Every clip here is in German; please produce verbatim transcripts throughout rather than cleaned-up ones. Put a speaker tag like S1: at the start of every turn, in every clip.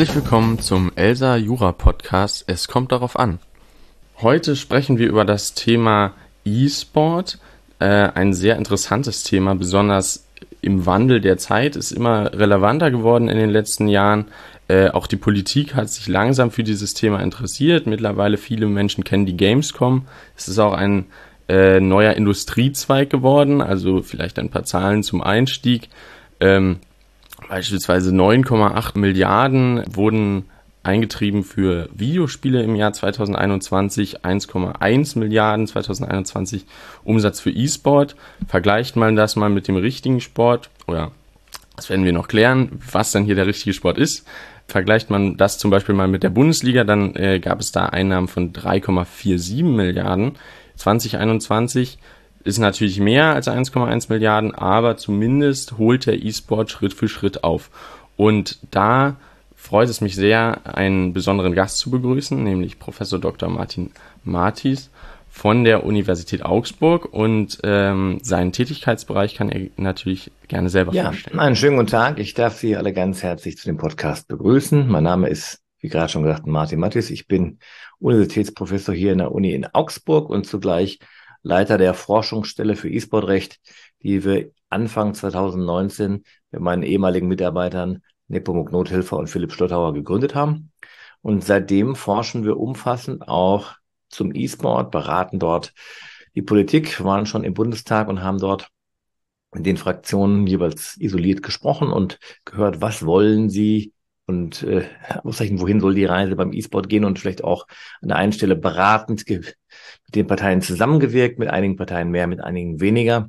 S1: Herzlich willkommen zum Elsa Jura Podcast. Es kommt darauf an. Heute sprechen wir über das Thema E-Sport. Äh, ein sehr interessantes Thema, besonders im Wandel der Zeit, ist immer relevanter geworden in den letzten Jahren. Äh, auch die Politik hat sich langsam für dieses Thema interessiert. Mittlerweile viele Menschen kennen die Gamescom. Es ist auch ein äh, neuer Industriezweig geworden, also vielleicht ein paar Zahlen zum Einstieg. Ähm, Beispielsweise neun Komma acht Milliarden wurden eingetrieben für Videospiele im Jahr zweitausendeinundzwanzig, eins Komma eins Milliarden zweitausendeinundzwanzig Umsatz für E-Sport. Vergleicht man das mal mit dem richtigen Sport, oder das werden wir noch klären, was dann hier der richtige Sport ist. Vergleicht man das zum Beispiel mal mit der Bundesliga, dann äh, gab es da Einnahmen von drei Komma siebenundvierzig Milliarden zweitausendeinundzwanzig. Ist natürlich mehr als eins Komma eins Milliarden, aber zumindest holt der E-Sport Schritt für Schritt auf. Und da freut es mich sehr, einen besonderen Gast zu begrüßen, nämlich Professor Doktor Martin Martis von der Universität Augsburg. Und ähm, seinen Tätigkeitsbereich kann er natürlich gerne selber
S2: Ja,
S1: vorstellen.
S2: einen schönen guten Tag. Ich darf Sie alle ganz herzlich zu dem Podcast begrüßen. Mein Name ist, wie gerade schon gesagt, Martin Martis. Ich bin Universitätsprofessor hier in der Uni in Augsburg und zugleich Leiter der Forschungsstelle für E-Sport-Recht, die wir Anfang zweitausendneunzehn mit meinen ehemaligen Mitarbeitern Nepomuk Nothilfer und Philipp Schlotthauer gegründet haben. Und seitdem forschen wir umfassend auch zum E-Sport, beraten dort die Politik, waren schon im Bundestag und haben dort in den Fraktionen jeweils isoliert gesprochen und gehört, was wollen sie und äh, ausrechnen, wohin soll die Reise beim E-Sport gehen und vielleicht auch an der einen Stelle beratend mit den Parteien zusammengewirkt, mit einigen Parteien mehr, mit einigen weniger.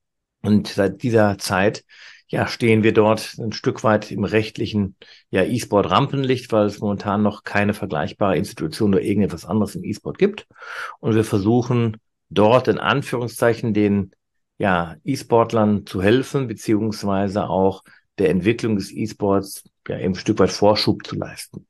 S2: Und seit dieser Zeit ja, stehen wir dort ein Stück weit im rechtlichen ja, E-Sport-Rampenlicht, weil es momentan noch keine vergleichbare Institution oder irgendetwas anderes im E-Sport gibt. Und wir versuchen dort in Anführungszeichen den ja, E-Sportlern zu helfen, beziehungsweise auch der Entwicklung des E-Sports ja, eben ein Stück weit Vorschub zu leisten.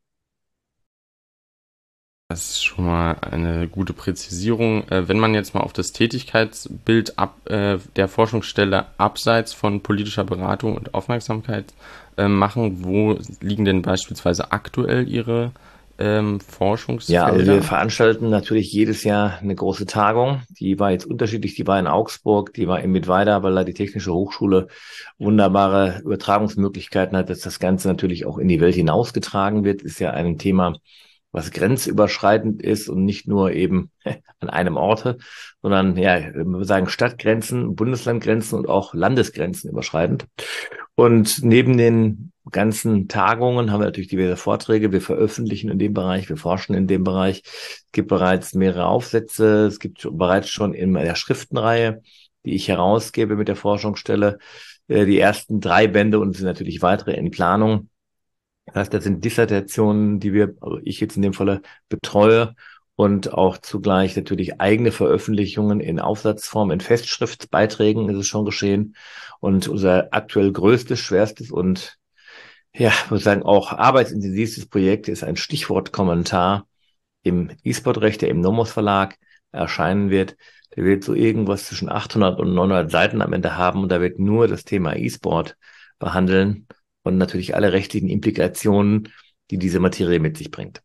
S1: Das ist schon mal eine gute Präzisierung. Äh, wenn man jetzt mal auf das Tätigkeitsbild ab, äh, der Forschungsstelle abseits von politischer Beratung und Aufmerksamkeit äh, machen, wo liegen denn beispielsweise aktuell Ihre ähm, Forschungsfelder?
S2: Ja, also wir veranstalten natürlich jedes Jahr eine große Tagung. Die war jetzt unterschiedlich, die war in Augsburg, die war in Mittweida, weil da die Technische Hochschule wunderbare Übertragungsmöglichkeiten hat, dass das Ganze natürlich auch in die Welt hinausgetragen wird. Ist ja ein Thema, was grenzüberschreitend ist und nicht nur eben an einem Orte, sondern ja, wir sagen Stadtgrenzen, Bundeslandgrenzen und auch Landesgrenzen überschreitend. Und neben den ganzen Tagungen haben wir natürlich diverse Vorträge. Wir veröffentlichen in dem Bereich, wir forschen in dem Bereich. Es gibt bereits mehrere Aufsätze. Es gibt bereits schon in der Schriftenreihe, die ich herausgebe mit der Forschungsstelle, die ersten drei Bände und es sind natürlich weitere in Planung. Das heißt, das sind Dissertationen, die wir, also ich jetzt in dem Falle betreue und auch zugleich natürlich eigene Veröffentlichungen in Aufsatzform, in Festschriftsbeiträgen ist es schon geschehen. Und unser aktuell größtes, schwerstes und ja, ich muss sagen, auch arbeitsintensivstes Projekt ist ein Stichwortkommentar im E-Sport-Recht, der im Nomos Verlag erscheinen wird. Der wird so irgendwas zwischen achthundert und neunhundert Seiten am Ende haben und da wird nur das Thema E-Sport behandeln. Und natürlich alle rechtlichen Implikationen, die diese Materie mit sich bringt.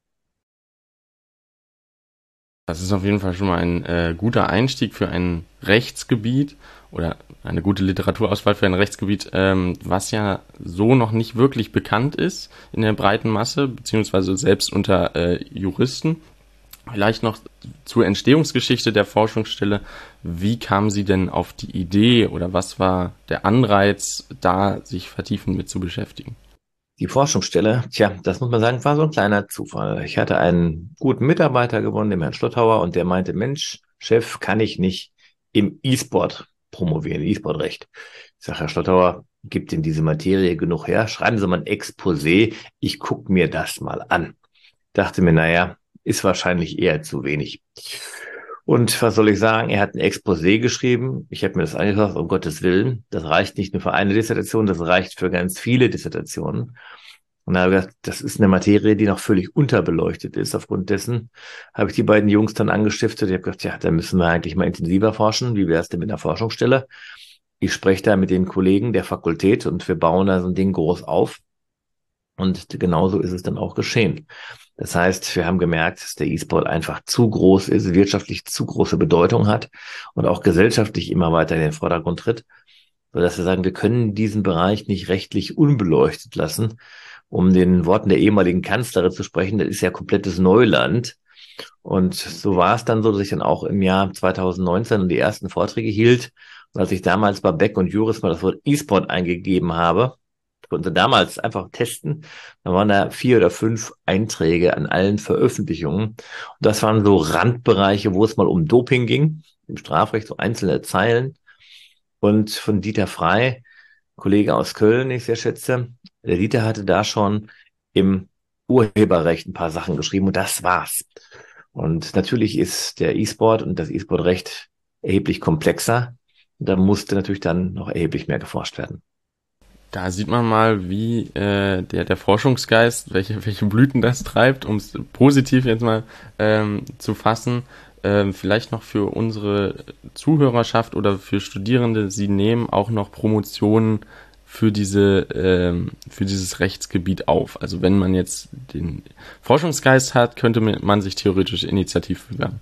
S1: Das ist auf jeden Fall schon mal ein äh, guter Einstieg für ein Rechtsgebiet oder eine gute Literaturauswahl für ein Rechtsgebiet, ähm, was ja so noch nicht wirklich bekannt ist in der breiten Masse, beziehungsweise selbst unter äh, Juristen. Vielleicht noch zur Entstehungsgeschichte der Forschungsstelle. Wie kam sie denn auf die Idee oder was war der Anreiz, da sich vertiefend mit zu beschäftigen?
S2: Die Forschungsstelle, tja, das muss man sagen, war so ein kleiner Zufall. Ich hatte einen guten Mitarbeiter gewonnen, den Herrn Schlotthauer, und der meinte, Mensch, Chef, kann ich nicht im E-Sport promovieren, E-Sport-Recht. Ich sage, Herr Schlotthauer, gibt Ihnen diese Materie genug her? Schreiben Sie mal ein Exposé, ich gucke mir das mal an. Dachte mir, naja, ist wahrscheinlich eher zu wenig. Und was soll ich sagen? Er hat ein Exposé geschrieben. Ich habe mir das angeschaut, um Gottes Willen. Das reicht nicht nur für eine Dissertation, das reicht für ganz viele Dissertationen. Und da habe ich gedacht, das ist eine Materie, die noch völlig unterbeleuchtet ist. Aufgrund dessen habe ich die beiden Jungs dann angestiftet. Ich habe gedacht, ja, da müssen wir eigentlich mal intensiver forschen. Wie wäre es denn mit einer Forschungsstelle? Ich spreche da mit den Kollegen der Fakultät und wir bauen da so ein Ding groß auf. Und genauso ist es dann auch geschehen. Das heißt, wir haben gemerkt, dass der E-Sport einfach zu groß ist, wirtschaftlich zu große Bedeutung hat und auch gesellschaftlich immer weiter in den Vordergrund tritt, sodass wir sagen, wir können diesen Bereich nicht rechtlich unbeleuchtet lassen. Um den Worten der ehemaligen Kanzlerin zu sprechen, das ist ja komplettes Neuland. Und so war es dann so, dass ich dann auch im Jahr zweitausendneunzehn die ersten Vorträge hielt. Und als ich damals bei Beck und Juris mal das Wort E-Sport eingegeben habe, konnte damals einfach testen, da waren da vier oder fünf Einträge an allen Veröffentlichungen. Und das waren so Randbereiche, wo es mal um Doping ging, im Strafrecht, so einzelne Zeilen. Und von Dieter Frey, Kollege aus Köln, den ich sehr schätze, der Dieter hatte da schon im Urheberrecht ein paar Sachen geschrieben und das war's. Und natürlich ist der E-Sport und das E-Sport-Recht erheblich komplexer. Da musste natürlich dann noch erheblich mehr geforscht werden.
S1: Da sieht man mal, wie äh, der, der Forschungsgeist, welche, welche Blüten das treibt, um es positiv jetzt mal ähm, zu fassen. Ähm, vielleicht noch für unsere Zuhörerschaft oder für Studierende, sie nehmen auch noch Promotionen für diese ähm, für dieses Rechtsgebiet auf. Also wenn man jetzt den Forschungsgeist hat, könnte man sich theoretisch initiativ bewerben.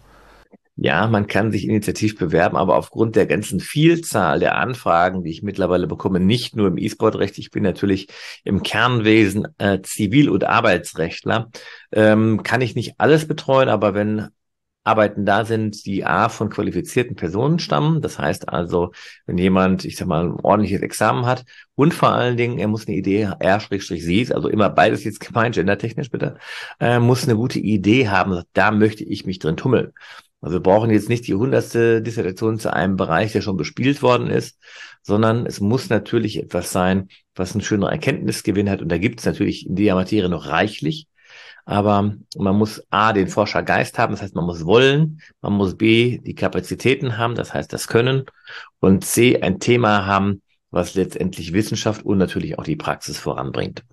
S2: Ja, man kann sich initiativ bewerben, aber aufgrund der ganzen Vielzahl der Anfragen, die ich mittlerweile bekomme, nicht nur im E-Sport-Recht, ich bin natürlich im Kernwesen äh, Zivil- und Arbeitsrechtler, ähm, kann ich nicht alles betreuen, aber wenn Arbeiten da sind, die A von qualifizierten Personen stammen. Das heißt also, wenn jemand, ich sag mal, ein ordentliches Examen hat und vor allen Dingen, er muss eine Idee, er-sie, also immer beides jetzt gemeint, gendertechnisch bitte, äh, muss eine gute Idee haben, da möchte ich mich drin tummeln. Also wir brauchen jetzt nicht die hundertste Dissertation zu einem Bereich, der schon bespielt worden ist, sondern es muss natürlich etwas sein, was einen schönen Erkenntnisgewinn hat. Und da gibt es natürlich in der Materie noch reichlich. Aber man muss A, den Forschergeist haben, das heißt, man muss wollen, man muss B, die Kapazitäten haben, das heißt, das Können und C, ein Thema haben, was letztendlich Wissenschaft und natürlich auch die Praxis voranbringt.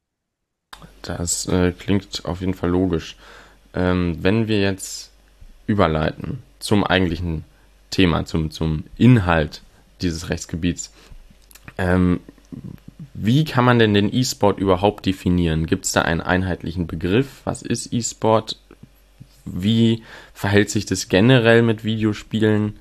S1: Das äh, klingt auf jeden Fall logisch. Ähm, wenn wir jetzt überleiten zum eigentlichen Thema, zum, zum Inhalt dieses Rechtsgebiets, ähm, wie kann man denn den E-Sport überhaupt definieren? Gibt es da einen einheitlichen Begriff? Was ist E-Sport? Wie verhält sich das generell mit Videospielen?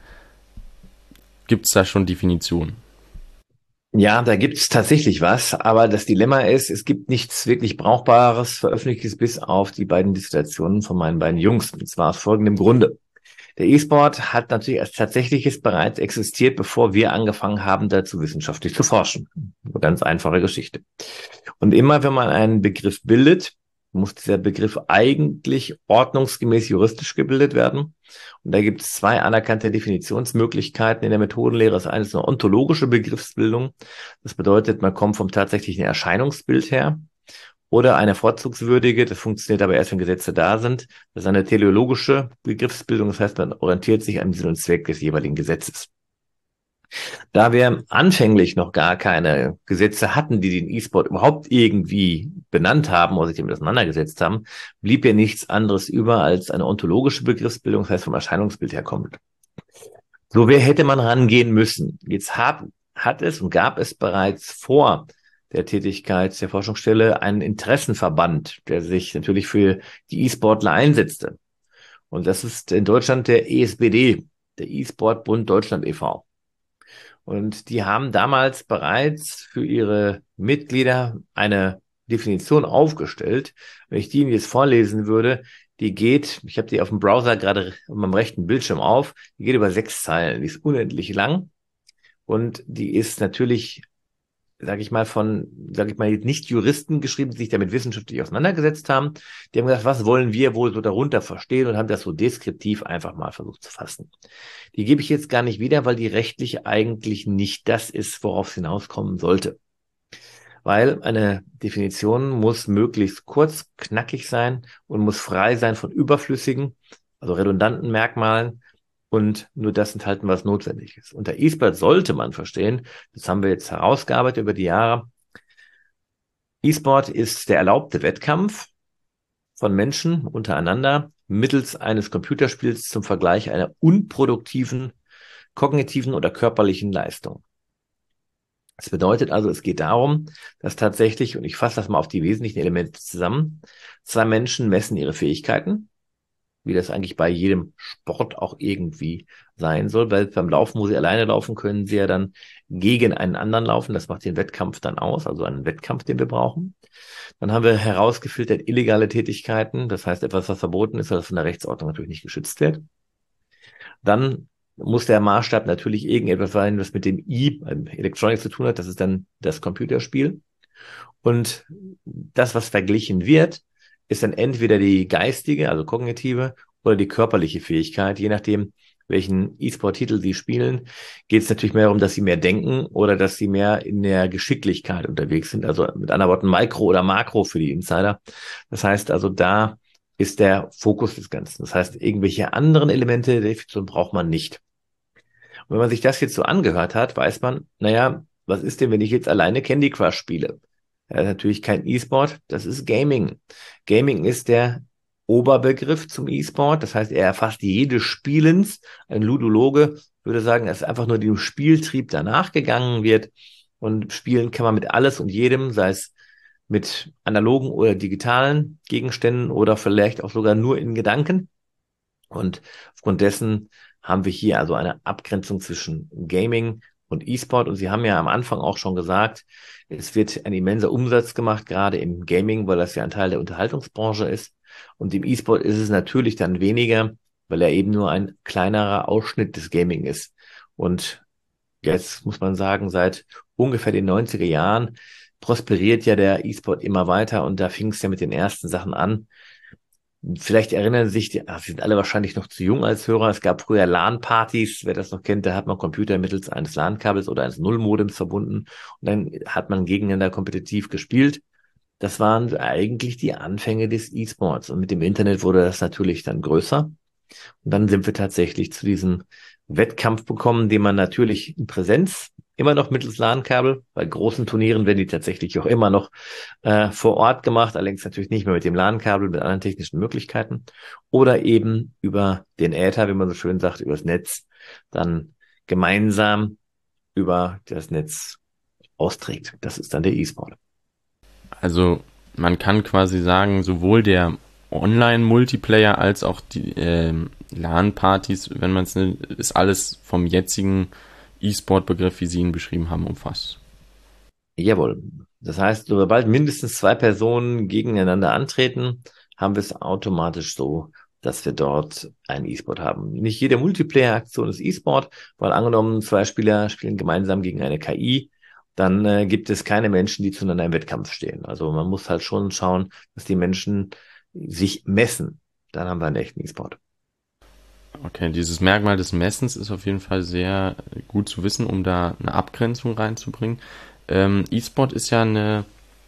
S1: Gibt es da schon Definitionen?
S2: Ja, da gibt es tatsächlich was, aber das Dilemma ist, es gibt nichts wirklich Brauchbares, Veröffentlichtes bis auf die beiden Dissertationen von meinen beiden Jungs. Und zwar aus folgendem Grunde. Der E-Sport hat natürlich als tatsächliches bereits existiert, bevor wir angefangen haben, dazu wissenschaftlich zu forschen. Eine ganz einfache Geschichte. Und immer, wenn man einen Begriff bildet, muss dieser Begriff eigentlich ordnungsgemäß juristisch gebildet werden. Und da gibt es zwei anerkannte Definitionsmöglichkeiten in der Methodenlehre. Das eine ist eine ontologische Begriffsbildung. Das bedeutet, man kommt vom tatsächlichen Erscheinungsbild her. Oder eine vorzugswürdige, das funktioniert aber erst, wenn Gesetze da sind. Das ist eine teleologische Begriffsbildung, das heißt, man orientiert sich an Sinn und Zweck des jeweiligen Gesetzes. Da wir anfänglich noch gar keine Gesetze hatten, die den E-Sport überhaupt irgendwie benannt haben oder sich damit auseinandergesetzt haben, blieb ja nichts anderes über als eine ontologische Begriffsbildung, das heißt vom Erscheinungsbild herkommend. So wer hätte man rangehen müssen? Jetzt hat, hat es und gab es bereits vor der Tätigkeit der Forschungsstelle einen Interessenverband, der sich natürlich für die E-Sportler einsetzte. Und das ist in Deutschland der E S B D, der E-Sport-Bund Deutschland e V Und die haben damals bereits für ihre Mitglieder eine Definition aufgestellt. Wenn ich die Ihnen jetzt vorlesen würde, die geht, ich habe die auf dem Browser gerade auf meinem rechten Bildschirm auf, die geht über sechs Zeilen, die ist unendlich lang und die ist natürlich, sage ich mal, von, sage ich mal, nicht Juristen geschrieben, die sich damit wissenschaftlich auseinandergesetzt haben. Die haben gesagt, was wollen wir wohl so darunter verstehen und haben das so deskriptiv einfach mal versucht zu fassen. Die gebe ich jetzt gar nicht wieder, weil die rechtlich eigentlich nicht das ist, worauf es hinauskommen sollte. Weil eine Definition muss möglichst kurz, knackig sein und muss frei sein von überflüssigen, also redundanten Merkmalen und nur das enthalten, was notwendig ist. Unter E-Sport sollte man verstehen, das haben wir jetzt herausgearbeitet über die Jahre, E-Sport ist der erlaubte Wettkampf von Menschen untereinander mittels eines Computerspiels zum Vergleich einer unproduktiven, kognitiven oder körperlichen Leistung. Das bedeutet also, es geht darum, dass tatsächlich, und ich fasse das mal auf die wesentlichen Elemente zusammen, zwei Menschen messen ihre Fähigkeiten, wie das eigentlich bei jedem Sport auch irgendwie sein soll, weil beim Laufen, wo sie alleine laufen, können sie ja dann gegen einen anderen laufen. Das macht den Wettkampf dann aus, also einen Wettkampf, den wir brauchen. Dann haben wir herausgefiltert illegale Tätigkeiten, das heißt etwas, was verboten ist, weil das von der Rechtsordnung natürlich nicht geschützt wird. Dann muss der Maßstab natürlich irgendetwas sein, was mit dem I, Electronics zu tun hat. Das ist dann das Computerspiel. Und das, was verglichen wird, ist dann entweder die geistige, also kognitive, oder die körperliche Fähigkeit. Je nachdem, welchen E-Sport-Titel Sie spielen, geht es natürlich mehr darum, dass Sie mehr denken oder dass Sie mehr in der Geschicklichkeit unterwegs sind. Also mit anderen Worten Mikro oder Makro für die Insider. Das heißt also, da ist der Fokus des Ganzen. Das heißt, irgendwelche anderen Elemente der Definition braucht man nicht. Und wenn man sich das jetzt so angehört hat, weiß man, naja, was ist denn, wenn ich jetzt alleine Candy Crush spiele? Ja, natürlich kein E-Sport, das ist Gaming. Gaming ist der Oberbegriff zum E-Sport, das heißt, er erfasst jedes Spielens. Ein Ludologe würde sagen, es ist einfach nur dem Spieltrieb danach gegangen wird. Und spielen kann man mit alles und jedem, sei es mit analogen oder digitalen Gegenständen oder vielleicht auch sogar nur in Gedanken. Und aufgrund dessen haben wir hier also eine Abgrenzung zwischen Gaming und E-Sport. Und Sie haben ja am Anfang auch schon gesagt, es wird ein immenser Umsatz gemacht, gerade im Gaming, weil das ja ein Teil der Unterhaltungsbranche ist. Und im E-Sport ist es natürlich dann weniger, weil er eben nur ein kleinerer Ausschnitt des Gaming ist. Und jetzt muss man sagen, seit ungefähr den neunziger Jahren prosperiert ja der E-Sport immer weiter. Und da fing es ja mit den ersten Sachen an. Vielleicht erinnern sich, die, ach, Sie sind alle wahrscheinlich noch zu jung als Hörer. Es gab früher LAN-Partys, wer das noch kennt, da hat man Computer mittels eines LAN-Kabels oder eines Nullmodems verbunden und dann hat man gegeneinander kompetitiv gespielt. Das waren eigentlich die Anfänge des E-Sports und mit dem Internet wurde das natürlich dann größer. Und dann sind wir tatsächlich zu diesem Wettkampf bekommen, den man natürlich in Präsenz immer noch mittels LAN-Kabel, bei großen Turnieren werden die tatsächlich auch immer noch äh, vor Ort gemacht, allerdings natürlich nicht mehr mit dem LAN-Kabel, mit anderen technischen Möglichkeiten oder eben über den Äther, wie man so schön sagt, übers Netz, dann gemeinsam über das Netz austrägt. Das ist dann der E-Sport.
S1: Also man kann quasi sagen, sowohl der Online-Multiplayer als auch die ähm, LAN-Partys, wenn man es nennt, ist alles vom jetzigen E-Sport-Begriff, wie Sie ihn beschrieben haben, umfasst.
S2: Jawohl. Das heißt, sobald mindestens zwei Personen gegeneinander antreten, haben wir es automatisch so, dass wir dort einen E-Sport haben. Nicht jede Multiplayer-Aktion ist E-Sport, weil angenommen, zwei Spieler spielen gemeinsam gegen eine K I, dann äh, gibt es keine Menschen, die zueinander im Wettkampf stehen. Also man muss halt schon schauen, dass die Menschen sich messen. Dann haben wir einen echten E-Sport.
S1: Okay, dieses Merkmal des Messens ist auf jeden Fall sehr gut zu wissen, um da eine Abgrenzung reinzubringen. Ähm, E-Sport ist ja eine,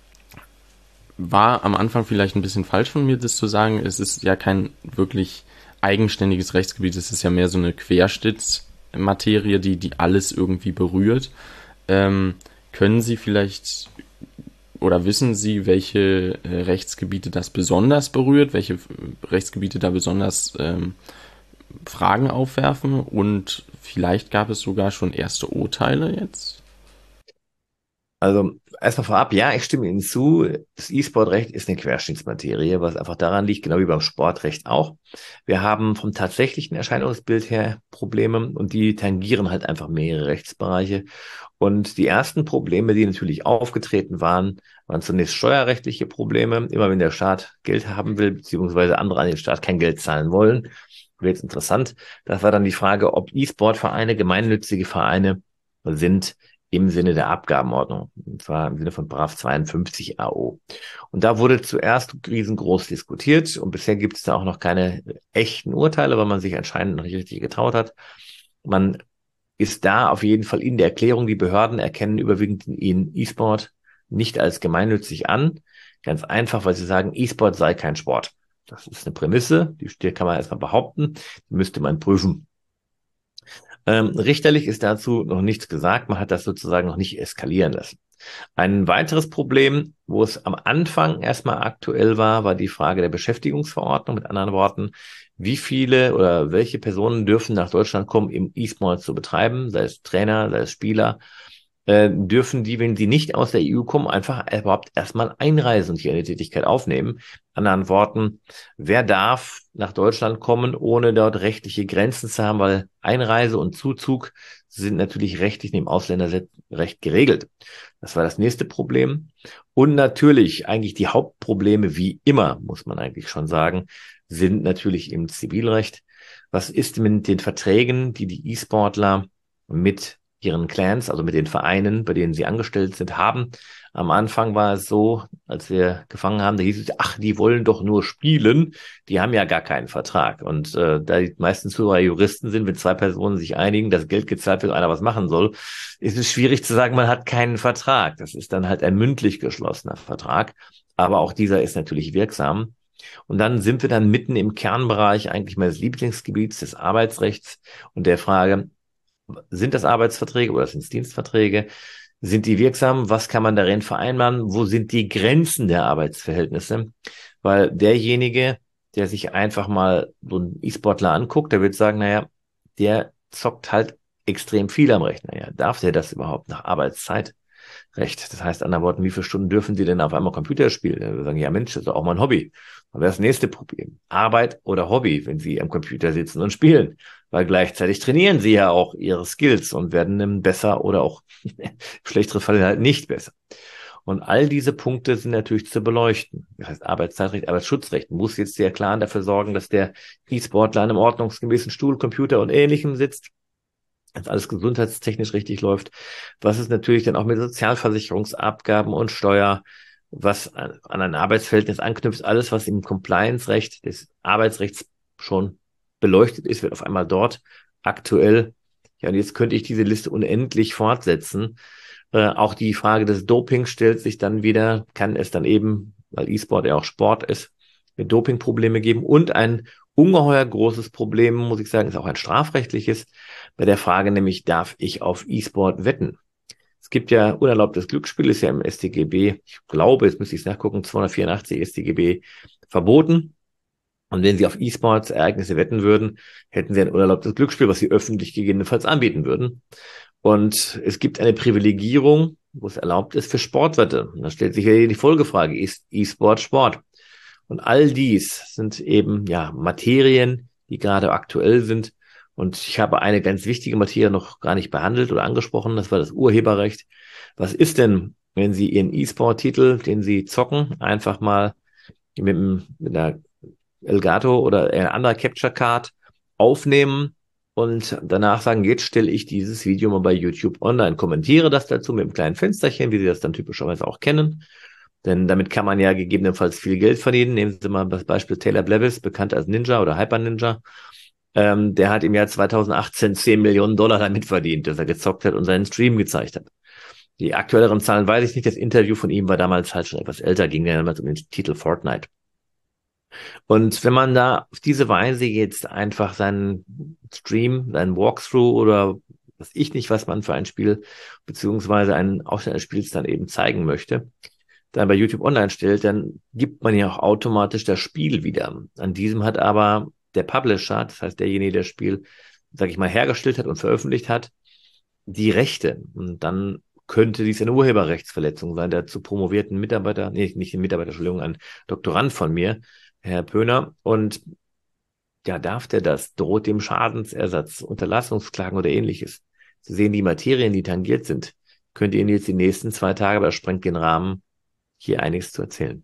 S1: war am Anfang vielleicht ein bisschen falsch von mir, das zu sagen. Es ist ja kein wirklich eigenständiges Rechtsgebiet, es ist ja mehr so eine Querschnittsmaterie, die, die alles irgendwie berührt. Ähm, können Sie vielleicht oder wissen Sie, welche äh, Rechtsgebiete das besonders berührt, welche Rechtsgebiete da besonders ähm, Fragen aufwerfen und vielleicht gab es sogar schon erste Urteile jetzt?
S2: Also erstmal vorab, ja, ich stimme Ihnen zu. Das E-Sport-Recht ist eine Querschnittsmaterie, was einfach daran liegt, genau wie beim Sportrecht auch. Wir haben vom tatsächlichen Erscheinungsbild her Probleme und die tangieren halt einfach mehrere Rechtsbereiche. Und die ersten Probleme, die natürlich aufgetreten waren, waren zunächst steuerrechtliche Probleme. Immer wenn der Staat Geld haben will, beziehungsweise andere an den Staat kein Geld zahlen wollen, wird jetzt interessant. Das war dann die Frage, ob E-Sport-Vereine gemeinnützige Vereine sind im Sinne der Abgabenordnung, und zwar im Sinne von Paragraph zweiundfünfzig A O. Und da wurde zuerst riesengroß diskutiert und bisher gibt es da auch noch keine echten Urteile, weil man sich anscheinend noch nicht richtig getraut hat. Man ist da auf jeden Fall in der Erklärung, die Behörden erkennen überwiegend den E-Sport nicht als gemeinnützig an. Ganz einfach, weil sie sagen, E-Sport sei kein Sport. Das ist eine Prämisse, die kann man erstmal behaupten, die müsste man prüfen. Ähm, richterlich ist dazu noch nichts gesagt, man hat das sozusagen noch nicht eskalieren lassen. Ein weiteres Problem, wo es am Anfang erstmal aktuell war, war die Frage der Beschäftigungsverordnung. Mit anderen Worten, wie viele oder welche Personen dürfen nach Deutschland kommen, im E-Sport zu betreiben, sei es Trainer, sei es Spieler, äh, dürfen die, wenn sie nicht aus der E U kommen, einfach überhaupt erstmal einreisen und hier eine Tätigkeit aufnehmen. Anderen Worten, wer darf nach Deutschland kommen, ohne dort rechtliche Grenzen zu haben, weil Einreise und Zuzug sind natürlich rechtlich im Ausländerrecht geregelt. Das war das nächste Problem. Und natürlich eigentlich die Hauptprobleme, wie immer, muss man eigentlich schon sagen, sind natürlich im Zivilrecht. Was ist mit den Verträgen, die die E-Sportler mit ihren Clans, also mit den Vereinen, bei denen sie angestellt sind, haben? Am Anfang war es so, als wir gefangen haben, da hieß es, ach, die wollen doch nur spielen, die haben ja gar keinen Vertrag. Und äh, da die meisten Zuhörer Juristen sind, wenn zwei Personen sich einigen, dass Geld gezahlt wird, einer was machen soll, ist es schwierig zu sagen, man hat keinen Vertrag. Das ist dann halt ein mündlich geschlossener Vertrag. Aber auch dieser ist natürlich wirksam. Und dann sind wir dann mitten im Kernbereich eigentlich meines Lieblingsgebiets des Arbeitsrechts und der Frage, sind das Arbeitsverträge oder sind es Dienstverträge? Sind die wirksam? Was kann man darin vereinbaren? Wo sind die Grenzen der Arbeitsverhältnisse? Weil derjenige, der sich einfach mal so einen E-Sportler anguckt, der wird sagen, naja, der zockt halt extrem viel am Rechner. Ja, darf der das überhaupt nach Arbeitszeitrecht? Das heißt, anderen Worten, wie viele Stunden dürfen Sie denn auf einmal Computer spielen? Wir sagen, ja Mensch, das ist auch mal ein Hobby. Aber das nächste Problem, Arbeit oder Hobby, wenn Sie am Computer sitzen und spielen. Weil gleichzeitig trainieren Sie ja auch Ihre Skills und werden dann besser oder auch im schlechteren Fall halt nicht besser. Und all diese Punkte sind natürlich zu beleuchten. Das heißt, Arbeitszeitrecht, Arbeitsschutzrecht muss jetzt sehr klar dafür sorgen, dass der E-Sportler an einem ordnungsgemäßen Stuhl, Computer und Ähnlichem sitzt, dass alles gesundheitstechnisch richtig läuft. Was ist natürlich dann auch mit Sozialversicherungsabgaben und Steuer, was an ein Arbeitsverhältnis anknüpft, alles, was im Compliance-Recht des Arbeitsrechts schon beleuchtet ist, wird auf einmal dort aktuell. Ja, und jetzt könnte ich diese Liste unendlich fortsetzen. Äh, auch die Frage des Dopings stellt sich dann wieder, kann es dann eben, weil E-Sport ja auch Sport ist, mit Dopingprobleme geben. Und ein ungeheuer großes Problem, muss ich sagen, ist auch ein strafrechtliches, bei der Frage nämlich, darf ich auf E-Sport wetten? Es gibt ja unerlaubtes Glücksspiel, ist ja im S t G B, ich glaube, jetzt müsste ich es nachgucken, zweihundertvierundachtzig S t G B verboten. Und wenn Sie auf E-Sports-Ereignisse wetten würden, hätten Sie ein unerlaubtes Glücksspiel, was Sie öffentlich gegebenenfalls anbieten würden. Und es gibt eine Privilegierung, wo es erlaubt ist für Sportwette. Und da stellt sich ja die Folgefrage, ist E-Sport Sport? Und all dies sind eben ja Materien, die gerade aktuell sind. Und ich habe eine ganz wichtige Materie noch gar nicht behandelt oder angesprochen, das war das Urheberrecht. Was ist denn, wenn Sie Ihren E-Sport-Titel, den Sie zocken, einfach mal mit, mit einer Elgato oder eine andere Capture Card aufnehmen und danach sagen, jetzt stelle ich dieses Video mal bei YouTube online, kommentiere das dazu mit einem kleinen Fensterchen, wie Sie das dann typischerweise auch kennen. Denn damit kann man ja gegebenenfalls viel Geld verdienen. Nehmen Sie mal das Beispiel Taylor Blevis, bekannt als Ninja oder Hyper Ninja. Ähm, der hat im Jahr zweitausendachtzehn zehn Millionen Dollar damit verdient, dass er gezockt hat und seinen Stream gezeigt hat. Die aktuelleren Zahlen weiß ich nicht. Das Interview von ihm war damals halt schon etwas älter, ging ja damals um den Titel Fortnite. Und wenn man da auf diese Weise jetzt einfach seinen Stream, seinen Walkthrough oder was ich nicht, was man für ein Spiel beziehungsweise einen Ausschnitt des Spiels dann eben zeigen möchte, dann bei YouTube online stellt, dann gibt man ja auch automatisch das Spiel wieder. An diesem hat aber der Publisher, das heißt derjenige, der das Spiel, sag ich mal, hergestellt hat und veröffentlicht hat, die Rechte. Und dann könnte dies eine Urheberrechtsverletzung sein. Dazu promovierten Mitarbeiter, nee, nicht ein Mitarbeiter, Entschuldigung, ein Doktorand von mir, Herr Pöhner, und ja, darf der das? Droht dem Schadensersatz, Unterlassungsklagen oder ähnliches? Sie sehen die Materien, die tangiert sind. Könnt ihr Ihnen jetzt die nächsten zwei Tage, aber das sprengt den Rahmen, hier einiges zu erzählen.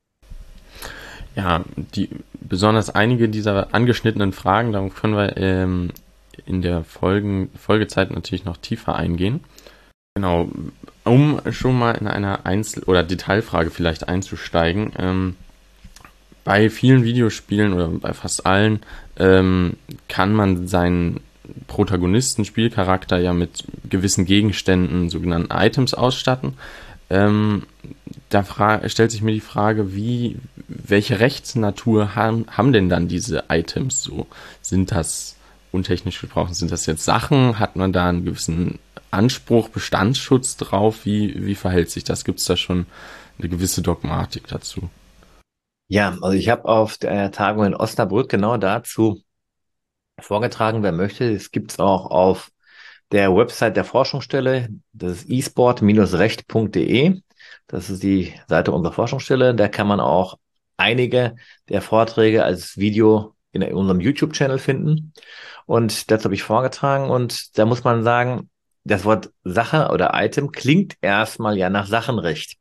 S1: Ja, die besonders einige dieser angeschnittenen Fragen, darauf können wir ähm, in der Folgen, Folgezeit natürlich noch tiefer eingehen. Genau, um schon mal in einer Einzel- oder Detailfrage vielleicht einzusteigen, ähm, bei vielen Videospielen oder bei fast allen ähm, kann man seinen Protagonisten, Spielcharakter ja mit gewissen Gegenständen, sogenannten Items ausstatten. Ähm, da fra- stellt sich mir die Frage, wie, welche Rechtsnatur haben, haben denn dann diese Items so? Sind das, untechnisch gesprochen, sind das jetzt Sachen? Hat man da einen gewissen Anspruch, Bestandsschutz drauf? Wie, wie verhält sich das? Gibt es da schon eine gewisse Dogmatik dazu?
S2: Ja, also ich habe auf der Tagung in Osnabrück genau dazu vorgetragen, wer möchte. Es gibt es auch auf der Website der Forschungsstelle. Das ist e sport recht punkt de. Das ist die Seite unserer Forschungsstelle. Da kann man auch einige der Vorträge als Video in unserem YouTube-Channel finden. Und das habe ich vorgetragen. Und da muss man sagen, das Wort Sache oder Item klingt erstmal ja nach Sachenrecht.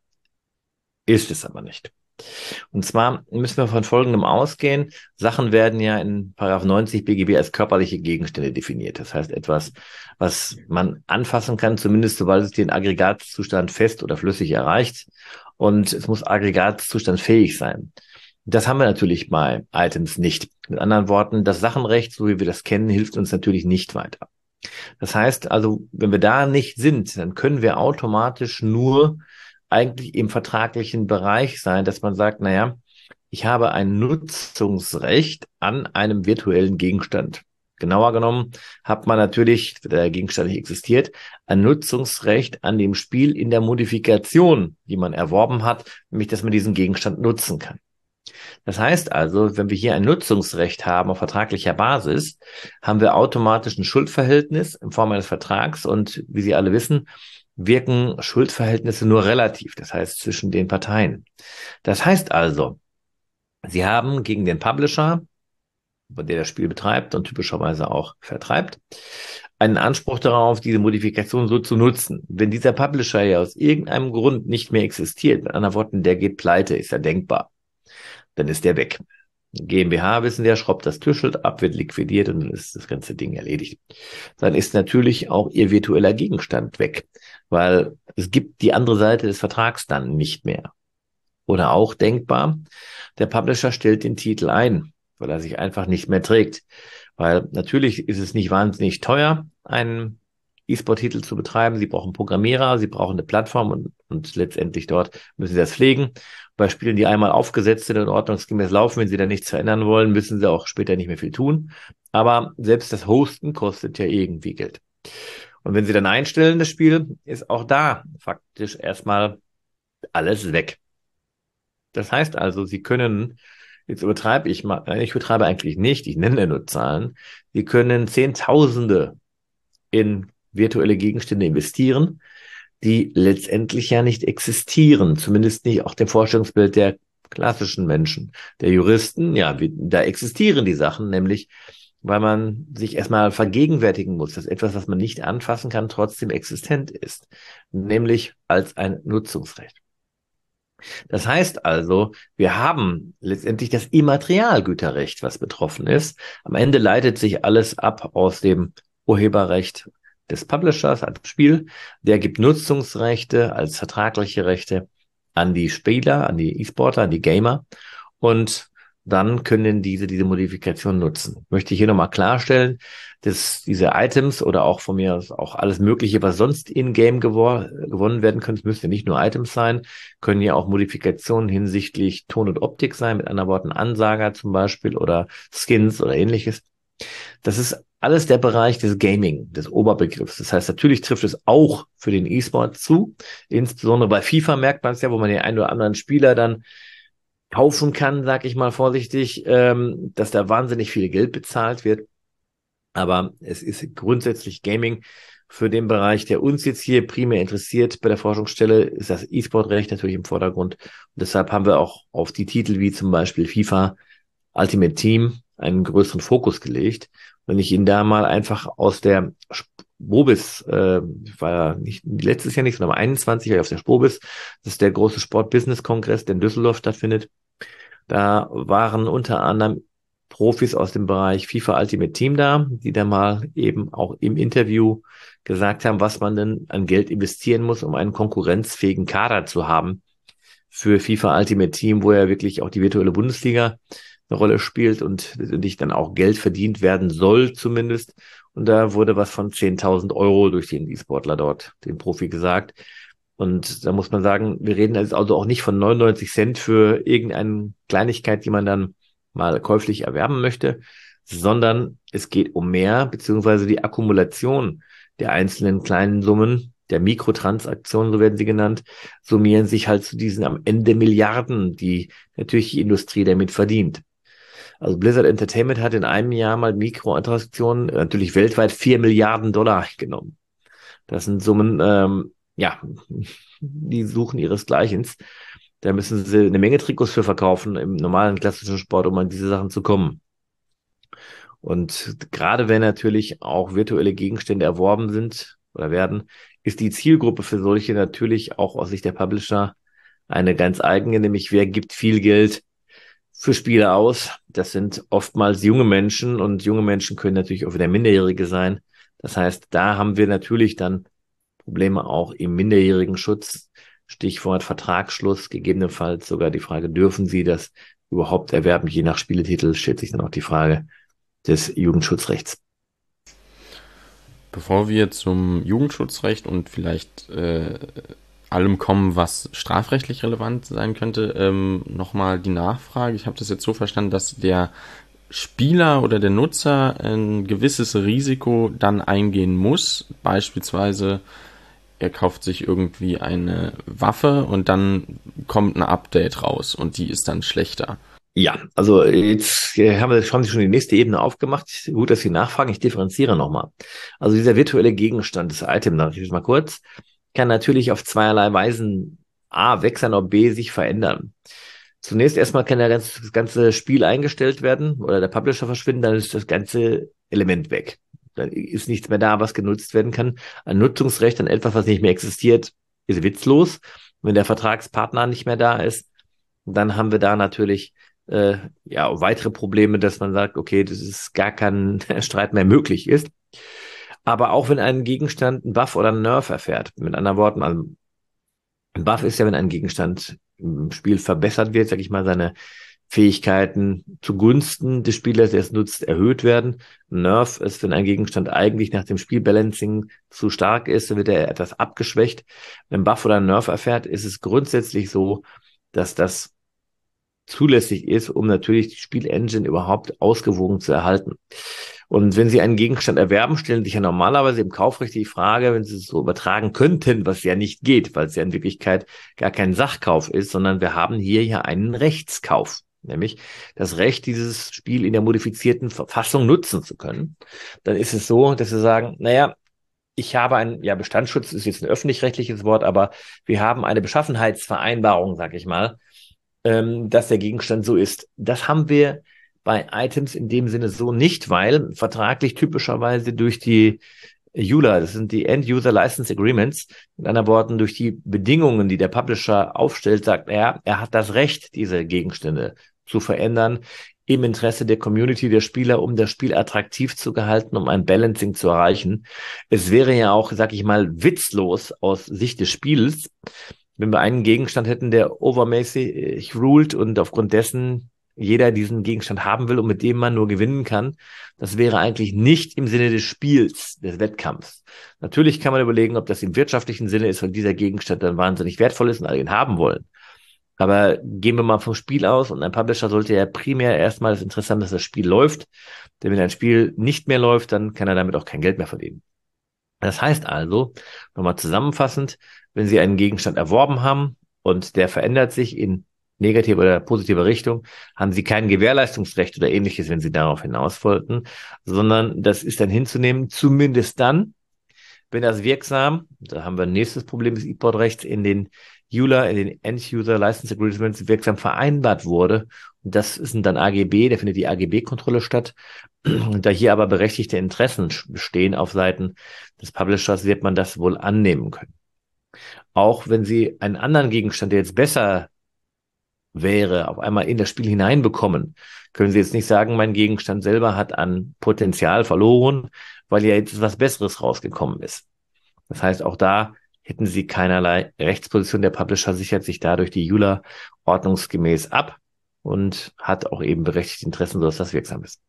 S2: Ist es aber nicht. Und zwar müssen wir von Folgendem ausgehen. Sachen werden ja in Paragraph neunzig B G B als körperliche Gegenstände definiert. Das heißt etwas, was man anfassen kann, zumindest sobald es den Aggregatzustand fest oder flüssig erreicht. Und es muss Aggregatzustand fähig sein. Das haben wir natürlich bei Items nicht. Mit anderen Worten, das Sachenrecht, so wie wir das kennen, hilft uns natürlich nicht weiter. Das heißt also, wenn wir da nicht sind, dann können wir automatisch nur eigentlich im vertraglichen Bereich sein, dass man sagt, naja, ich habe ein Nutzungsrecht an einem virtuellen Gegenstand. Genauer genommen hat man natürlich, der Gegenstand nicht existiert, ein Nutzungsrecht an dem Spiel in der Modifikation, die man erworben hat, nämlich, dass man diesen Gegenstand nutzen kann. Das heißt also, wenn wir hier ein Nutzungsrecht haben auf vertraglicher Basis, haben wir automatisch ein Schuldverhältnis in Form eines Vertrags und wie Sie alle wissen, wirken Schuldverhältnisse nur relativ, das heißt zwischen den Parteien. Das heißt also, Sie haben gegen den Publisher, der das Spiel betreibt und typischerweise auch vertreibt, einen Anspruch darauf, diese Modifikation so zu nutzen. Wenn dieser Publisher ja aus irgendeinem Grund nicht mehr existiert, mit anderen Worten, der geht pleite, ist ja denkbar, dann ist der weg. GmbH, wissen wir, schraubt das Türschild ab, wird liquidiert und dann ist das ganze Ding erledigt. Dann ist natürlich auch Ihr virtueller Gegenstand weg, weil es gibt die andere Seite des Vertrags dann nicht mehr. Oder auch denkbar, der Publisher stellt den Titel ein, weil er sich einfach nicht mehr trägt. Weil natürlich ist es nicht wahnsinnig teuer, einen E-Sport-Titel zu betreiben. Sie brauchen Programmierer, Sie brauchen eine Plattform und, und letztendlich dort müssen Sie das pflegen. Bei Spielen, die einmal aufgesetzt sind und ordnungsgemäß laufen, wenn Sie da nichts verändern wollen, müssen Sie auch später nicht mehr viel tun. Aber selbst das Hosten kostet ja irgendwie Geld. Und wenn Sie dann einstellen, das Spiel, ist auch da faktisch erstmal alles weg. Das heißt also, Sie können, jetzt übertreibe ich mal, ich übertreibe eigentlich nicht, ich nenne nur Zahlen, Sie können Zehntausende in virtuelle Gegenstände investieren, die letztendlich ja nicht existieren, zumindest nicht auch dem Vorstellungsbild der klassischen Menschen, der Juristen. Ja, da existieren die Sachen, nämlich weil man sich erstmal vergegenwärtigen muss, dass etwas, was man nicht anfassen kann, trotzdem existent ist, nämlich als ein Nutzungsrecht. Das heißt also, wir haben letztendlich das Immaterialgüterrecht, was betroffen ist. Am Ende leitet sich alles ab aus dem Urheberrecht des Publishers als Spiel. Der gibt Nutzungsrechte als vertragliche Rechte an die Spieler, an die E-Sportler, an die Gamer und dann können diese diese Modifikation nutzen. Möchte ich hier nochmal klarstellen, dass diese Items oder auch von mir aus auch alles Mögliche, was sonst in-game gewor- gewonnen werden könnte, es müssen ja nicht nur Items sein, können ja auch Modifikationen hinsichtlich Ton und Optik sein, mit anderen Worten Ansager zum Beispiel oder Skins oder ähnliches. Das ist alles der Bereich des Gaming, des Oberbegriffs. Das heißt, natürlich trifft es auch für den E-Sport zu. Insbesondere bei FIFA merkt man es ja, wo man den einen oder anderen Spieler dann kaufen kann, sag ich mal vorsichtig, ähm, dass da wahnsinnig viel Geld bezahlt wird. Aber es ist grundsätzlich Gaming. Für den Bereich, der uns jetzt hier primär interessiert bei der Forschungsstelle, ist das E-Sport-Recht natürlich im Vordergrund. Und deshalb haben wir auch auf die Titel wie zum Beispiel FIFA Ultimate Team einen größeren Fokus gelegt. Wenn ich Ihnen da mal einfach aus der Spobis, äh, war ja nicht letztes Jahr nicht, sondern einundzwanzig war ich auf der Spobis, das ist der große Sport-Business-Kongress, der in Düsseldorf stattfindet. Da waren unter anderem Profis aus dem Bereich FIFA Ultimate Team da, die da mal eben auch im Interview gesagt haben, was man denn an Geld investieren muss, um einen konkurrenzfähigen Kader zu haben für FIFA Ultimate Team, wo ja wirklich auch die virtuelle Bundesliga eine Rolle spielt und letztendlich dann auch Geld verdient werden soll zumindest. Und da wurde was von zehntausend Euro durch den E-Sportler dort, den Profi, gesagt. Und da muss man sagen, wir reden also auch nicht von neunundneunzig Cent für irgendeine Kleinigkeit, die man dann mal käuflich erwerben möchte, sondern es geht um mehr, beziehungsweise die Akkumulation der einzelnen kleinen Summen, der Mikrotransaktionen, so werden sie genannt, summieren sich halt zu diesen am Ende Milliarden, die natürlich die Industrie damit verdient. Also Blizzard Entertainment hat in einem Jahr mal Mikrotransaktionen natürlich weltweit vier Milliarden Dollar eingenommen. Das sind Summen, ähm, ja, die suchen ihresgleichen. Da müssen sie eine Menge Trikots für verkaufen im normalen klassischen Sport, um an diese Sachen zu kommen. Und gerade wenn natürlich auch virtuelle Gegenstände erworben sind oder werden, ist die Zielgruppe für solche natürlich auch aus Sicht der Publisher eine ganz eigene, nämlich wer gibt viel Geld für Spiele aus. Das sind oftmals junge Menschen und junge Menschen können natürlich auch wieder Minderjährige sein. Das heißt, da haben wir natürlich dann Probleme auch im minderjährigen Schutz. Stichwort Vertragsschluss, gegebenenfalls sogar die Frage, dürfen Sie das überhaupt erwerben? Je nach Spieletitel stellt sich dann auch die Frage des Jugendschutzrechts.
S1: Bevor wir zum Jugendschutzrecht und vielleicht äh, allem kommen, was strafrechtlich relevant sein könnte, ähm, nochmal die Nachfrage. Ich habe das jetzt so verstanden, dass der Spieler oder der Nutzer ein gewisses Risiko dann eingehen muss. Beispielsweise, er kauft sich irgendwie eine Waffe und dann kommt ein Update raus und die ist dann schlechter.
S2: Ja, also jetzt haben wir haben Sie schon die nächste Ebene aufgemacht. Gut, dass Sie nachfragen. Ich differenziere nochmal. Also dieser virtuelle Gegenstand, das Item, da ich mal kurz, kann natürlich auf zweierlei Weisen A weg sein oder B sich verändern. Zunächst erstmal kann der ganze, das ganze Spiel eingestellt werden oder der Publisher verschwinden, dann ist das ganze Element weg. Dann ist nichts mehr da, was genutzt werden kann. Ein Nutzungsrecht an etwas, was nicht mehr existiert, ist witzlos. Wenn der Vertragspartner nicht mehr da ist, dann haben wir da natürlich äh, ja weitere Probleme, dass man sagt, okay, das ist gar kein Streit mehr möglich ist. Aber auch wenn ein Gegenstand einen Buff oder einen Nerf erfährt, mit anderen Worten, also ein Buff ist ja, wenn ein Gegenstand im Spiel verbessert wird, sag ich mal, seine Fähigkeiten zugunsten des Spielers, der es nutzt, erhöht werden. Ein Nerf ist, wenn ein Gegenstand eigentlich nach dem Spielbalancing zu stark ist, dann wird er etwas abgeschwächt. Wenn ein Buff oder ein Nerf erfährt, ist es grundsätzlich so, dass das zulässig ist, um natürlich die Spielengine überhaupt ausgewogen zu erhalten. Und wenn Sie einen Gegenstand erwerben, stellen sich ja normalerweise im Kaufrecht die Frage, wenn Sie es so übertragen könnten, was ja nicht geht, weil es ja in Wirklichkeit gar kein Sachkauf ist, sondern wir haben hier ja einen Rechtskauf, nämlich das Recht, dieses Spiel in der modifizierten Verfassung nutzen zu können. Dann ist es so, dass Sie sagen, naja, ich habe ein, ja, Bestandsschutz ist jetzt ein öffentlich-rechtliches Wort, aber wir haben eine Beschaffenheitsvereinbarung, sag ich mal, ähm, dass der Gegenstand so ist. Das haben wir bei Items in dem Sinne so nicht, weil vertraglich typischerweise durch die U L A, das sind die End-User License Agreements, mit anderen Worten, durch die Bedingungen, die der Publisher aufstellt, sagt er, er hat das Recht, diese Gegenstände zu verändern, im Interesse der Community, der Spieler, um das Spiel attraktiv zu gehalten, um ein Balancing zu erreichen. Es wäre ja auch, sag ich mal, witzlos aus Sicht des Spiels, wenn wir einen Gegenstand hätten, der overmäßig ruled und aufgrund dessen jeder diesen Gegenstand haben will und mit dem man nur gewinnen kann. Das wäre eigentlich nicht im Sinne des Spiels, des Wettkampfs. Natürlich kann man überlegen, ob das im wirtschaftlichen Sinne ist, weil dieser Gegenstand dann wahnsinnig wertvoll ist und alle ihn haben wollen. Aber gehen wir mal vom Spiel aus und ein Publisher sollte ja primär erstmal das Interesse haben, dass das Spiel läuft. Denn wenn ein Spiel nicht mehr läuft, dann kann er damit auch kein Geld mehr verdienen. Das heißt also, nochmal zusammenfassend, wenn Sie einen Gegenstand erworben haben und der verändert sich in negative oder positive Richtung, haben Sie kein Gewährleistungsrecht oder ähnliches, wenn Sie darauf hinaus wollten, sondern das ist dann hinzunehmen, zumindest dann, wenn das wirksam, da haben wir ein nächstes Problem des E-Port-Rechts, in den U L A, in den End-User License Agreements wirksam vereinbart wurde. Und das ist dann A G B, da findet die A G B-Kontrolle statt. Und da hier aber berechtigte Interessen bestehen auf Seiten des Publishers, wird man das wohl annehmen können. Auch wenn Sie einen anderen Gegenstand, der jetzt besser wäre, auf einmal in das Spiel hineinbekommen, können Sie jetzt nicht sagen, mein Gegenstand selber hat an Potenzial verloren, weil ja jetzt was Besseres rausgekommen ist. Das heißt, auch da hätten Sie keinerlei Rechtsposition. Der Publisher sichert sich dadurch die U L A ordnungsgemäß ab und hat auch eben berechtigte Interessen, sodass das wirksam ist.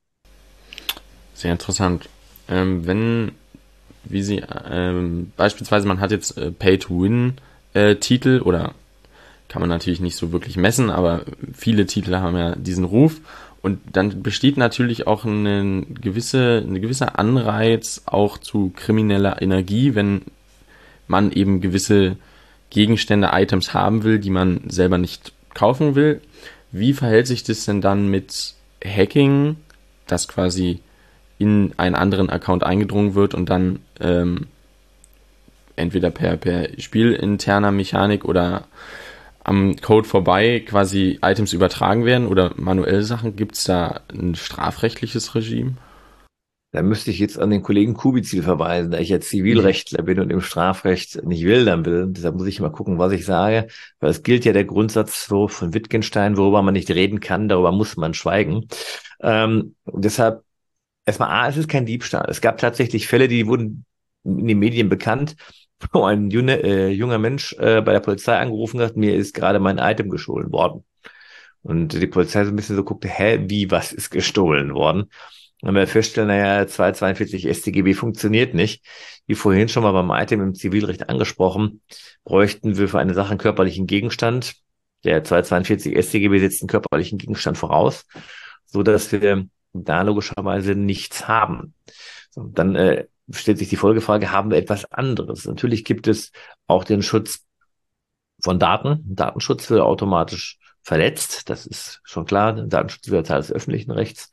S1: Sehr interessant. Ähm, wenn, wie Sie, ähm, beispielsweise man hat jetzt äh, Pay-to-Win-Titel äh, oder kann man natürlich nicht so wirklich messen, aber viele Titel haben ja diesen Ruf und dann besteht natürlich auch eine gewisse, eine gewisse Anreiz auch zu krimineller Energie, wenn man eben gewisse Gegenstände, Items haben will, die man selber nicht kaufen will. Wie verhält sich das denn dann mit Hacking, das quasi in einen anderen Account eingedrungen wird und dann ähm, entweder per, per spielinterner Mechanik oder am Code vorbei quasi Items übertragen werden oder manuelle Sachen? Gibt es da ein strafrechtliches Regime?
S2: Da müsste ich jetzt an den Kollegen Kubizil verweisen, da ich ja
S1: Mhm.
S2: Zivilrechtler bin und im Strafrecht nicht wildern will. Deshalb muss ich mal gucken, was ich sage, weil es gilt ja der Grundsatz so von Wittgenstein, worüber man nicht reden kann, darüber muss man schweigen. Ähm, deshalb erstmal A, es ist kein Diebstahl. Es gab tatsächlich Fälle, die wurden in den Medien bekannt, wo ein junge, äh, junger Mensch äh, bei der Polizei angerufen hat, mir ist gerade mein Item gestohlen worden. Und die Polizei so ein bisschen so guckte, hä, wie, was ist gestohlen worden? Und wir feststellen, naja, zweihundertzweiundvierzig S t G B funktioniert nicht. Wie vorhin schon mal beim Item im Zivilrecht angesprochen, bräuchten wir für eine Sache einen körperlichen Gegenstand. Der zweihundertzweiundvierzig S t G B setzt einen körperlichen Gegenstand voraus, so dass wir da logischerweise nichts haben. So, dann äh, stellt sich die Folgefrage, haben wir etwas anderes? Natürlich gibt es auch den Schutz von Daten. Datenschutz wird automatisch verletzt. Das ist schon klar. Datenschutz wird Teil des öffentlichen Rechts.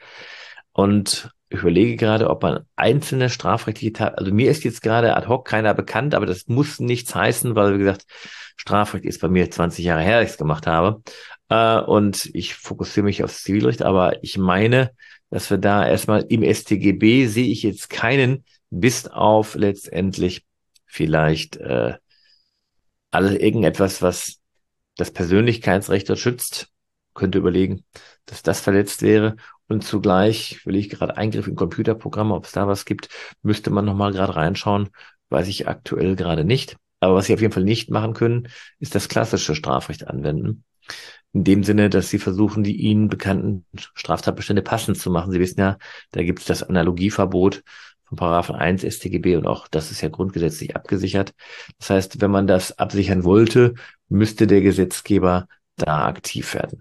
S2: Und ich überlege gerade, ob man einzelne strafrechtliche Taten, also mir ist jetzt gerade ad hoc keiner bekannt, aber das muss nichts heißen, weil, wie gesagt, Strafrecht ist bei mir zwanzig Jahre her, dass ich es gemacht habe. Äh, und ich fokussiere mich aufs Zivilrecht, aber ich meine, dass wir da erstmal im S t G B sehe ich jetzt keinen, bis auf letztendlich vielleicht äh, alles irgendetwas, was das Persönlichkeitsrecht dort schützt, könnte überlegen, dass das verletzt wäre. Und zugleich will ich gerade Eingriff in Computerprogramme, ob es da was gibt, müsste man nochmal gerade reinschauen, weiß ich aktuell gerade nicht. Aber was Sie auf jeden Fall nicht machen können, ist das klassische Strafrecht anwenden. In dem Sinne, dass Sie versuchen, die Ihnen bekannten Straftatbestände passend zu machen. Sie wissen ja, da gibt es das Analogieverbot von Paragraphen eins S t G B und auch das ist ja grundgesetzlich abgesichert. Das heißt, wenn man das absichern wollte, müsste der Gesetzgeber da aktiv werden.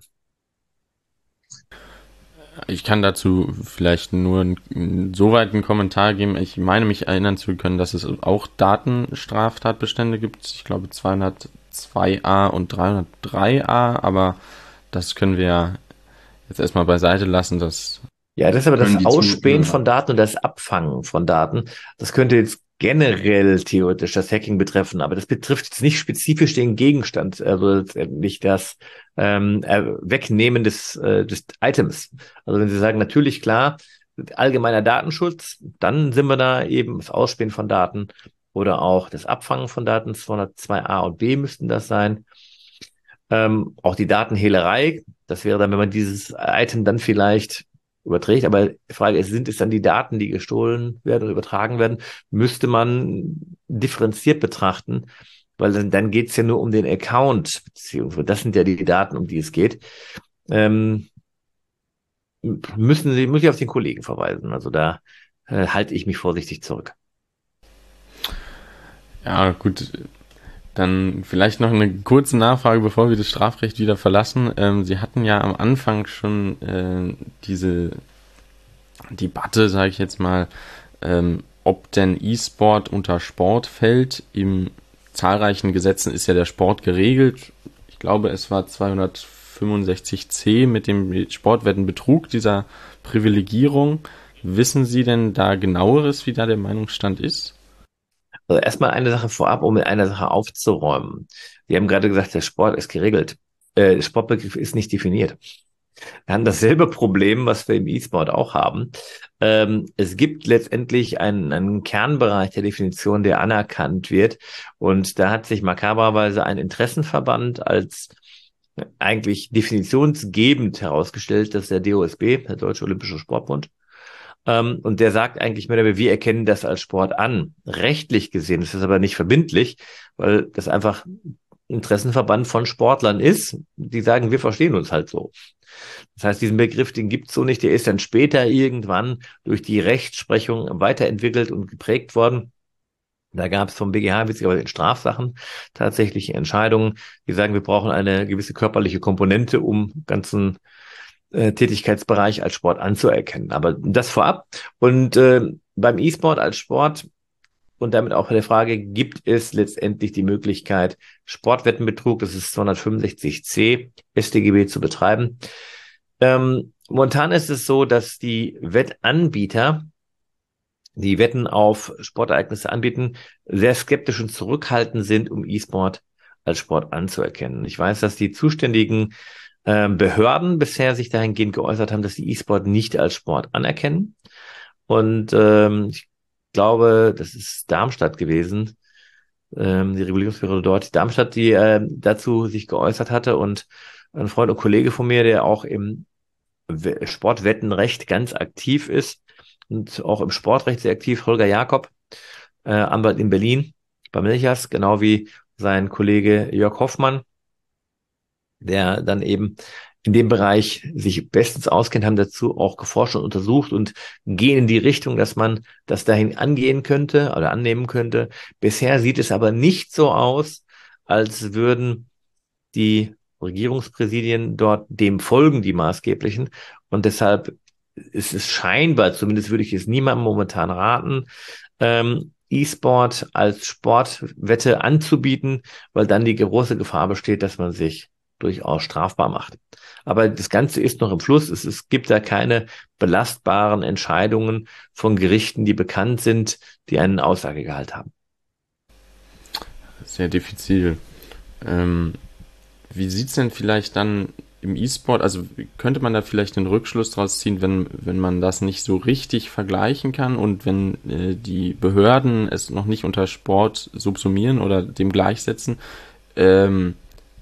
S1: Ich kann dazu vielleicht nur einen, so weit einen Kommentar geben. Ich meine mich erinnern zu können, dass es auch Datenstraftatbestände gibt. Ich glaube zweihundertzwei a und dreihundertdrei a, aber das können wir ja jetzt erstmal beiseite lassen. Das
S2: Ja, das ist aber
S1: können
S2: das
S1: die
S2: Ausspähen
S1: Zuhörer.
S2: von Daten und das Abfangen von Daten. Das könnte jetzt generell theoretisch das Hacking betreffen, aber das betrifft jetzt nicht spezifisch den Gegenstand, also nicht das ähm, äh, Wegnehmen des, äh, des Items. Also wenn Sie sagen, natürlich klar, allgemeiner Datenschutz, dann sind wir da eben das Ausspähen von Daten oder auch das Abfangen von Daten, zweihundertzwei a und b müssten das sein. Ähm, auch die Datenhehlerei, das wäre dann, wenn man dieses Item dann vielleicht überträgt, aber die Frage ist, sind es dann die Daten, die gestohlen werden oder übertragen werden, müsste man differenziert betrachten, weil dann, dann geht es ja nur um den Account, beziehungsweise das sind ja die Daten, um die es geht. Ähm, müssen Sie, muss ich auf den Kollegen verweisen. Also da äh, halte ich mich vorsichtig zurück.
S1: Ja, gut. Dann vielleicht noch eine kurze Nachfrage, bevor wir das Strafrecht wieder verlassen. Ähm, Sie hatten ja am Anfang schon äh, diese Debatte, sage ich jetzt mal, ähm, ob denn E-Sport unter Sport fällt. In zahlreichen Gesetzen ist ja der Sport geregelt. Ich glaube, es war zweihundertfünfundsechzig c mit dem Sportwettenbetrug, dieser Privilegierung. Wissen Sie denn da genaueres, wie da der Meinungsstand ist?
S2: Also erstmal eine Sache vorab, um mit einer Sache aufzuräumen. Sie haben gerade gesagt, der Sport ist geregelt. Äh, der Sportbegriff ist nicht definiert. Wir haben dasselbe Problem, was wir im E-Sport auch haben. Ähm, es gibt letztendlich einen, einen Kernbereich der Definition, der anerkannt wird. Und da hat sich makabererweise ein Interessenverband als eigentlich definitionsgebend herausgestellt, dass der D O S B, der Deutsche Olympische Sportbund. Ähm, und der sagt eigentlich mehr oder weniger, wir erkennen das als Sport an. Rechtlich gesehen ist das aber nicht verbindlich, weil das einfach Interessenverband von Sportlern ist. Die sagen, wir verstehen uns halt so. Das heißt, diesen Begriff, den gibt's so nicht. Der ist dann später irgendwann durch die Rechtsprechung weiterentwickelt und geprägt worden. Da gab es vom B G H witzigerweise in Strafsachen tatsächlich Entscheidungen, die sagen, wir brauchen eine gewisse körperliche Komponente, um ganzen äh, Tätigkeitsbereich als Sport anzuerkennen. Aber das vorab. Und äh, beim E-Sport als Sport und damit auch bei der Frage, gibt es letztendlich die Möglichkeit, Sportwettenbetrug, das ist zweihundertfünfundsechzig c S t G B zu betreiben. Ähm, Momentan ist es so, dass die Wettanbieter, die Wetten auf Sportereignisse anbieten, sehr skeptisch und zurückhaltend sind, um E-Sport als Sport anzuerkennen. Ich weiß, dass die zuständigen äh, Behörden bisher sich dahingehend geäußert haben, dass die E-Sport nicht als Sport anerkennen. Und ähm, ich glaube, das ist Darmstadt gewesen, ähm, die Regulierungsbehörde dort, Darmstadt, die äh, dazu sich geäußert hatte. Und ein Freund und Kollege von mir, der auch im Sportwettenrecht ganz aktiv ist und auch im Sportrecht sehr aktiv, Holger Jakob, äh, Anwalt in Berlin bei Milchers, genau wie sein Kollege Jörg Hoffmann, der dann eben in dem Bereich sich bestens auskennt, haben dazu auch geforscht und untersucht und gehen in die Richtung, dass man das dahin angehen könnte oder annehmen könnte. Bisher sieht es aber nicht so aus, als würden die Regierungspräsidien dort dem folgen, die maßgeblichen. Und deshalb ist es scheinbar, zumindest würde ich es niemandem momentan raten, ähm, E-Sport als Sportwette anzubieten, weil dann die große Gefahr besteht, dass man sich durchaus strafbar macht. Aber das Ganze ist noch im Fluss. Es, es gibt da keine belastbaren Entscheidungen von Gerichten, die bekannt sind, die einen Aussagegehalt haben.
S1: Sehr diffizil. Ähm, wie sieht es denn vielleicht dann im E-Sport, also könnte man da vielleicht einen Rückschluss draus ziehen, wenn, wenn man das nicht so richtig vergleichen kann und wenn äh, die Behörden es noch nicht unter Sport subsumieren oder dem gleichsetzen, ähm,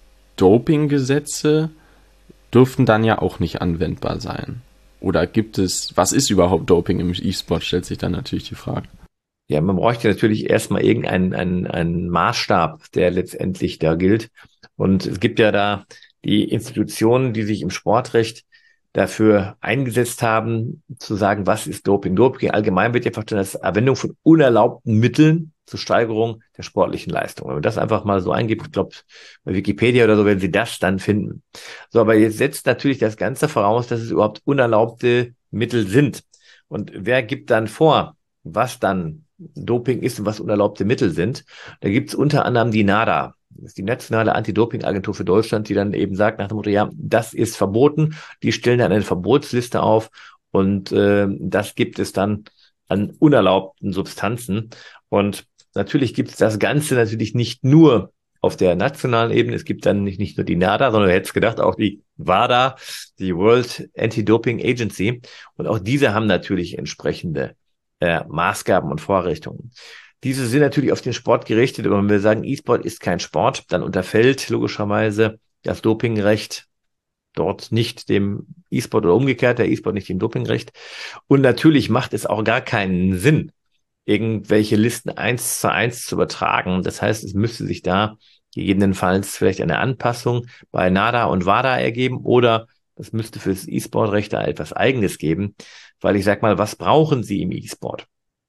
S1: Dopinggesetze dürften dann ja auch nicht anwendbar sein. Oder gibt es, was ist überhaupt Doping im E-Sport, stellt sich dann natürlich die Frage.
S2: Ja, man bräuchte natürlich erstmal irgendeinen einen, einen Maßstab, der letztendlich da gilt. Und es gibt ja da die Institutionen, die sich im Sportrecht dafür eingesetzt haben, zu sagen, was ist Doping? Doping allgemein wird ja verstanden als Verwendung von unerlaubten Mitteln zur Steigerung der sportlichen Leistung. Wenn man das einfach mal so eingibt, ich glaube, bei Wikipedia oder so werden Sie das dann finden. So, aber jetzt setzt natürlich das Ganze voraus, dass es überhaupt unerlaubte Mittel sind. Und wer gibt dann vor, was dann Doping ist und was unerlaubte Mittel sind? Da gibt es unter anderem die NADA. Das ist die Nationale Anti-Doping-Agentur für Deutschland, die dann eben sagt nach dem Motto, ja, das ist verboten. Die stellen dann eine Verbotsliste auf und äh, das gibt es dann an unerlaubten Substanzen. Und natürlich gibt es das Ganze natürlich nicht nur auf der nationalen Ebene. Es gibt dann nicht, nicht nur die NADA, sondern wer hätte es gedacht, auch die WADA, die World Anti-Doping Agency. Und auch diese haben natürlich entsprechende äh, Maßgaben und Vorrichtungen. Diese sind natürlich auf den Sport gerichtet, aber wenn wir sagen, E-Sport ist kein Sport, dann unterfällt logischerweise das Dopingrecht dort nicht dem E-Sport oder umgekehrt, der E-Sport nicht dem Dopingrecht. Und natürlich macht es auch gar keinen Sinn, irgendwelche Listen eins zu eins zu übertragen. Das heißt, es müsste sich da gegebenenfalls vielleicht eine Anpassung bei NADA und WADA ergeben oder das müsste für das E-Sport-Recht da etwas Eigenes geben, weil ich sag mal, was brauchen Sie im E-Sport?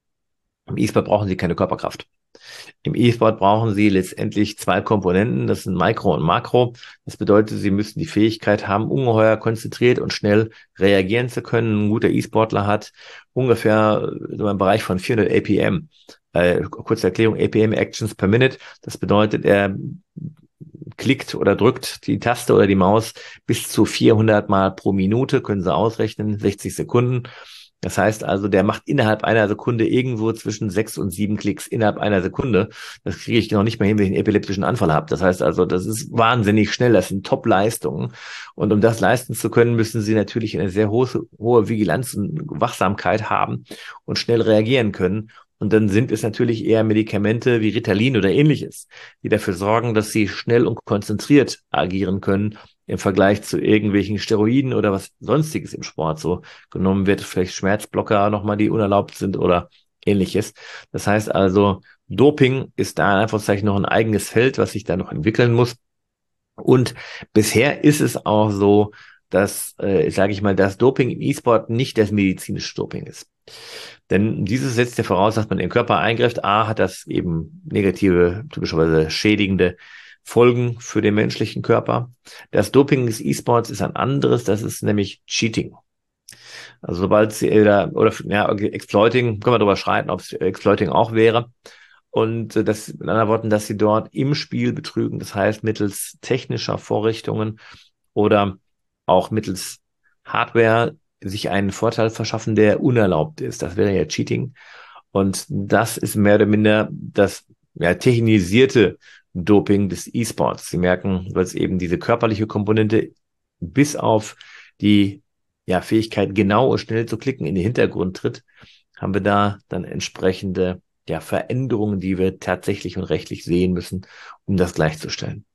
S2: Im E-Sport brauchen Sie keine Körperkraft. Im E-Sport brauchen Sie letztendlich zwei Komponenten, das sind Mikro und Makro. Das bedeutet, Sie müssen die Fähigkeit haben, ungeheuer konzentriert und schnell reagieren zu können. Ein guter E-Sportler hat ungefähr so einen Bereich von vierhundert A P M. Äh, kurze Erklärung, A P M Actions per Minute. Das bedeutet, er klickt oder drückt die Taste oder die Maus bis zu vierhundert Mal pro Minute, können Sie ausrechnen, sechzig Sekunden. Das heißt also, der macht innerhalb einer Sekunde irgendwo zwischen sechs und sieben Klicks innerhalb einer Sekunde. Das kriege ich noch nicht mal hin, wenn ich einen epileptischen Anfall habe. Das heißt also, das ist wahnsinnig schnell. Das sind Top-Leistungen. Und um das leisten zu können, müssen Sie natürlich eine sehr hohe, hohe Vigilanz und Wachsamkeit haben und schnell reagieren können. Und dann sind es natürlich eher Medikamente wie Ritalin oder ähnliches, die dafür sorgen, dass Sie schnell und konzentriert agieren können im Vergleich zu irgendwelchen Steroiden oder was sonstiges im Sport so genommen wird, vielleicht Schmerzblocker nochmal, die unerlaubt sind oder ähnliches. Das heißt also, Doping ist da in Anführungszeichen noch ein eigenes Feld, was sich da noch entwickeln muss. Und bisher ist es auch so, dass, äh, sage ich mal, das Doping im E-Sport nicht das medizinische Doping ist. Denn dieses setzt ja voraus, dass man in den Körper eingreift. A, hat das eben negative, typischerweise schädigende Folgen für den menschlichen Körper. Das Doping des E-Sports ist ein anderes, das ist nämlich Cheating. Also sobald sie, oder, oder ja, Exploiting, können wir darüber streiten, ob es Exploiting auch wäre. Und das, in anderen Worten, dass sie dort im Spiel betrügen, das heißt mittels technischer Vorrichtungen oder auch mittels Hardware sich einen Vorteil verschaffen, der unerlaubt ist. Das wäre ja Cheating. Und das ist mehr oder minder das ja, technisierte Doping des E-Sports. Sie merken, weil es eben diese körperliche Komponente bis auf die ja, Fähigkeit, genau und schnell zu klicken, in den Hintergrund tritt, haben wir da dann entsprechende ja, Veränderungen, die wir tatsächlich und rechtlich sehen müssen, um das gleichzustellen.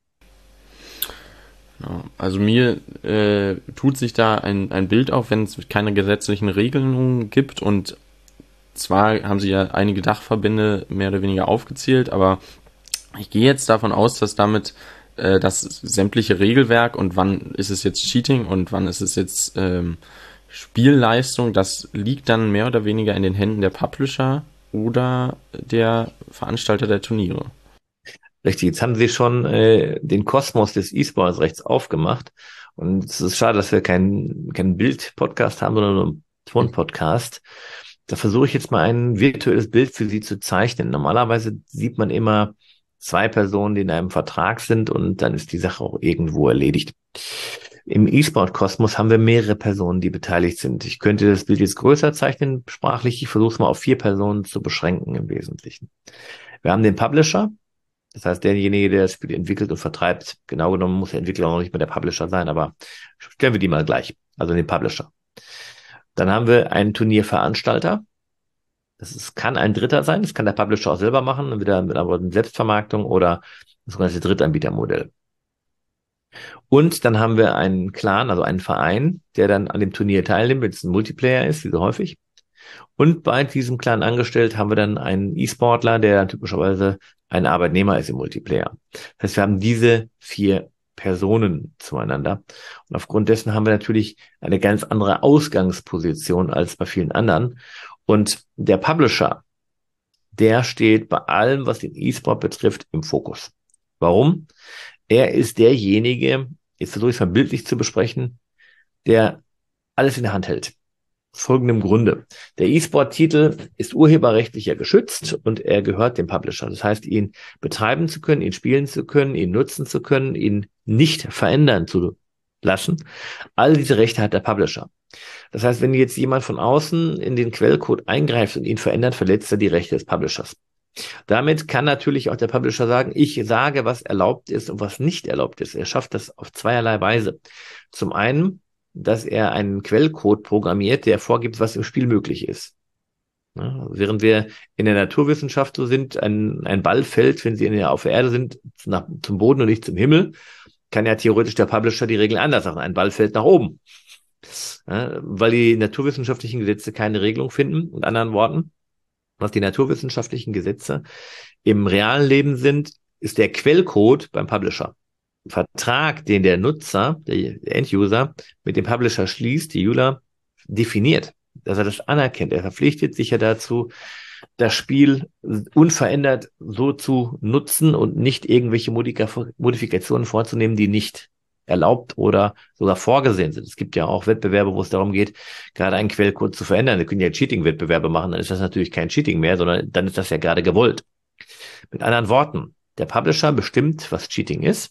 S1: Ja, also mir äh, tut sich da ein, ein Bild auf, wenn es keine gesetzlichen Regelungen gibt. Und zwar haben sie ja einige Dachverbände mehr oder weniger aufgezählt, aber ich gehe jetzt davon aus, dass damit äh, das sämtliche Regelwerk und wann ist es jetzt Cheating und wann ist es jetzt ähm, Spielleistung, das liegt dann mehr oder weniger in den Händen der Publisher oder der Veranstalter der Turniere.
S2: Richtig, jetzt haben Sie schon äh, den Kosmos des E-Sports rechts aufgemacht. Und es ist schade, dass wir keinen keinen Bild-Podcast haben, sondern nur einen Ton-Podcast. Da versuche ich jetzt mal ein virtuelles Bild für Sie zu zeichnen. Normalerweise sieht man immer zwei Personen, die in einem Vertrag sind und dann ist die Sache auch irgendwo erledigt. Im E-Sport-Kosmos haben wir mehrere Personen, die beteiligt sind. Ich könnte das Bild jetzt größer zeichnen, sprachlich. Ich versuche es mal auf vier Personen zu beschränken im Wesentlichen. Wir haben den Publisher. Das heißt, derjenige, der das Spiel entwickelt und vertreibt, genau genommen muss der Entwickler noch nicht mehr der Publisher sein, aber stellen wir die mal gleich, also den Publisher. Dann haben wir einen Turnierveranstalter. Das ist, kann ein Dritter sein, das kann der Publisher auch selber machen, entweder mit einer Selbstvermarktung oder das sogenannte Drittanbietermodell. Und dann haben wir einen Clan, also einen Verein, der dann an dem Turnier teilnimmt, wenn es ein Multiplayer ist, wie so häufig. Und bei diesem Clan angestellt haben wir dann einen E-Sportler, der typischerweise ein Arbeitnehmer ist im Multiplayer. Das heißt, wir haben diese vier Personen zueinander. Und aufgrund dessen haben wir natürlich eine ganz andere Ausgangsposition als bei vielen anderen. Und der Publisher, der steht bei allem, was den E-Sport betrifft, im Fokus. Warum? Er ist derjenige, jetzt versuche ich es mal bildlich zu besprechen, der alles in der Hand hält. Aus folgendem Grunde. Der E-Sport-Titel ist urheberrechtlich ja geschützt und er gehört dem Publisher. Das heißt, ihn betreiben zu können, ihn spielen zu können, ihn nutzen zu können, ihn nicht verändern zu lassen. All diese Rechte hat der Publisher. Das heißt, wenn jetzt jemand von außen in den Quellcode eingreift und ihn verändert, verletzt er die Rechte des Publishers. Damit kann natürlich auch der Publisher sagen, ich sage, was erlaubt ist und was nicht erlaubt ist. Er schafft das auf zweierlei Weise. Zum einen, dass er einen Quellcode programmiert, der vorgibt, was im Spiel möglich ist. Ja, während wir in der Naturwissenschaft so sind, ein, ein Ball fällt, wenn sie in der, auf der Erde sind, nach, zum Boden und nicht zum Himmel, kann ja theoretisch der Publisher die Regeln anders sagen. Ein Ball fällt nach oben. Ja, weil die naturwissenschaftlichen Gesetze keine Regelung finden. In anderen Worten, was die naturwissenschaftlichen Gesetze im realen Leben sind, ist der Quellcode beim Publisher. Vertrag, den der Nutzer, der End-User, mit dem Publisher schließt, die User definiert, dass er das anerkennt. Er verpflichtet sich ja dazu, das Spiel unverändert so zu nutzen und nicht irgendwelche Modifikationen vorzunehmen, die nicht erlaubt oder sogar vorgesehen sind. Es gibt ja auch Wettbewerbe, wo es darum geht, gerade einen Quellcode zu verändern. Wir können ja Cheating-Wettbewerbe machen, dann ist das natürlich kein Cheating mehr, sondern dann ist das ja gerade gewollt. Mit anderen Worten, der Publisher bestimmt, was Cheating ist,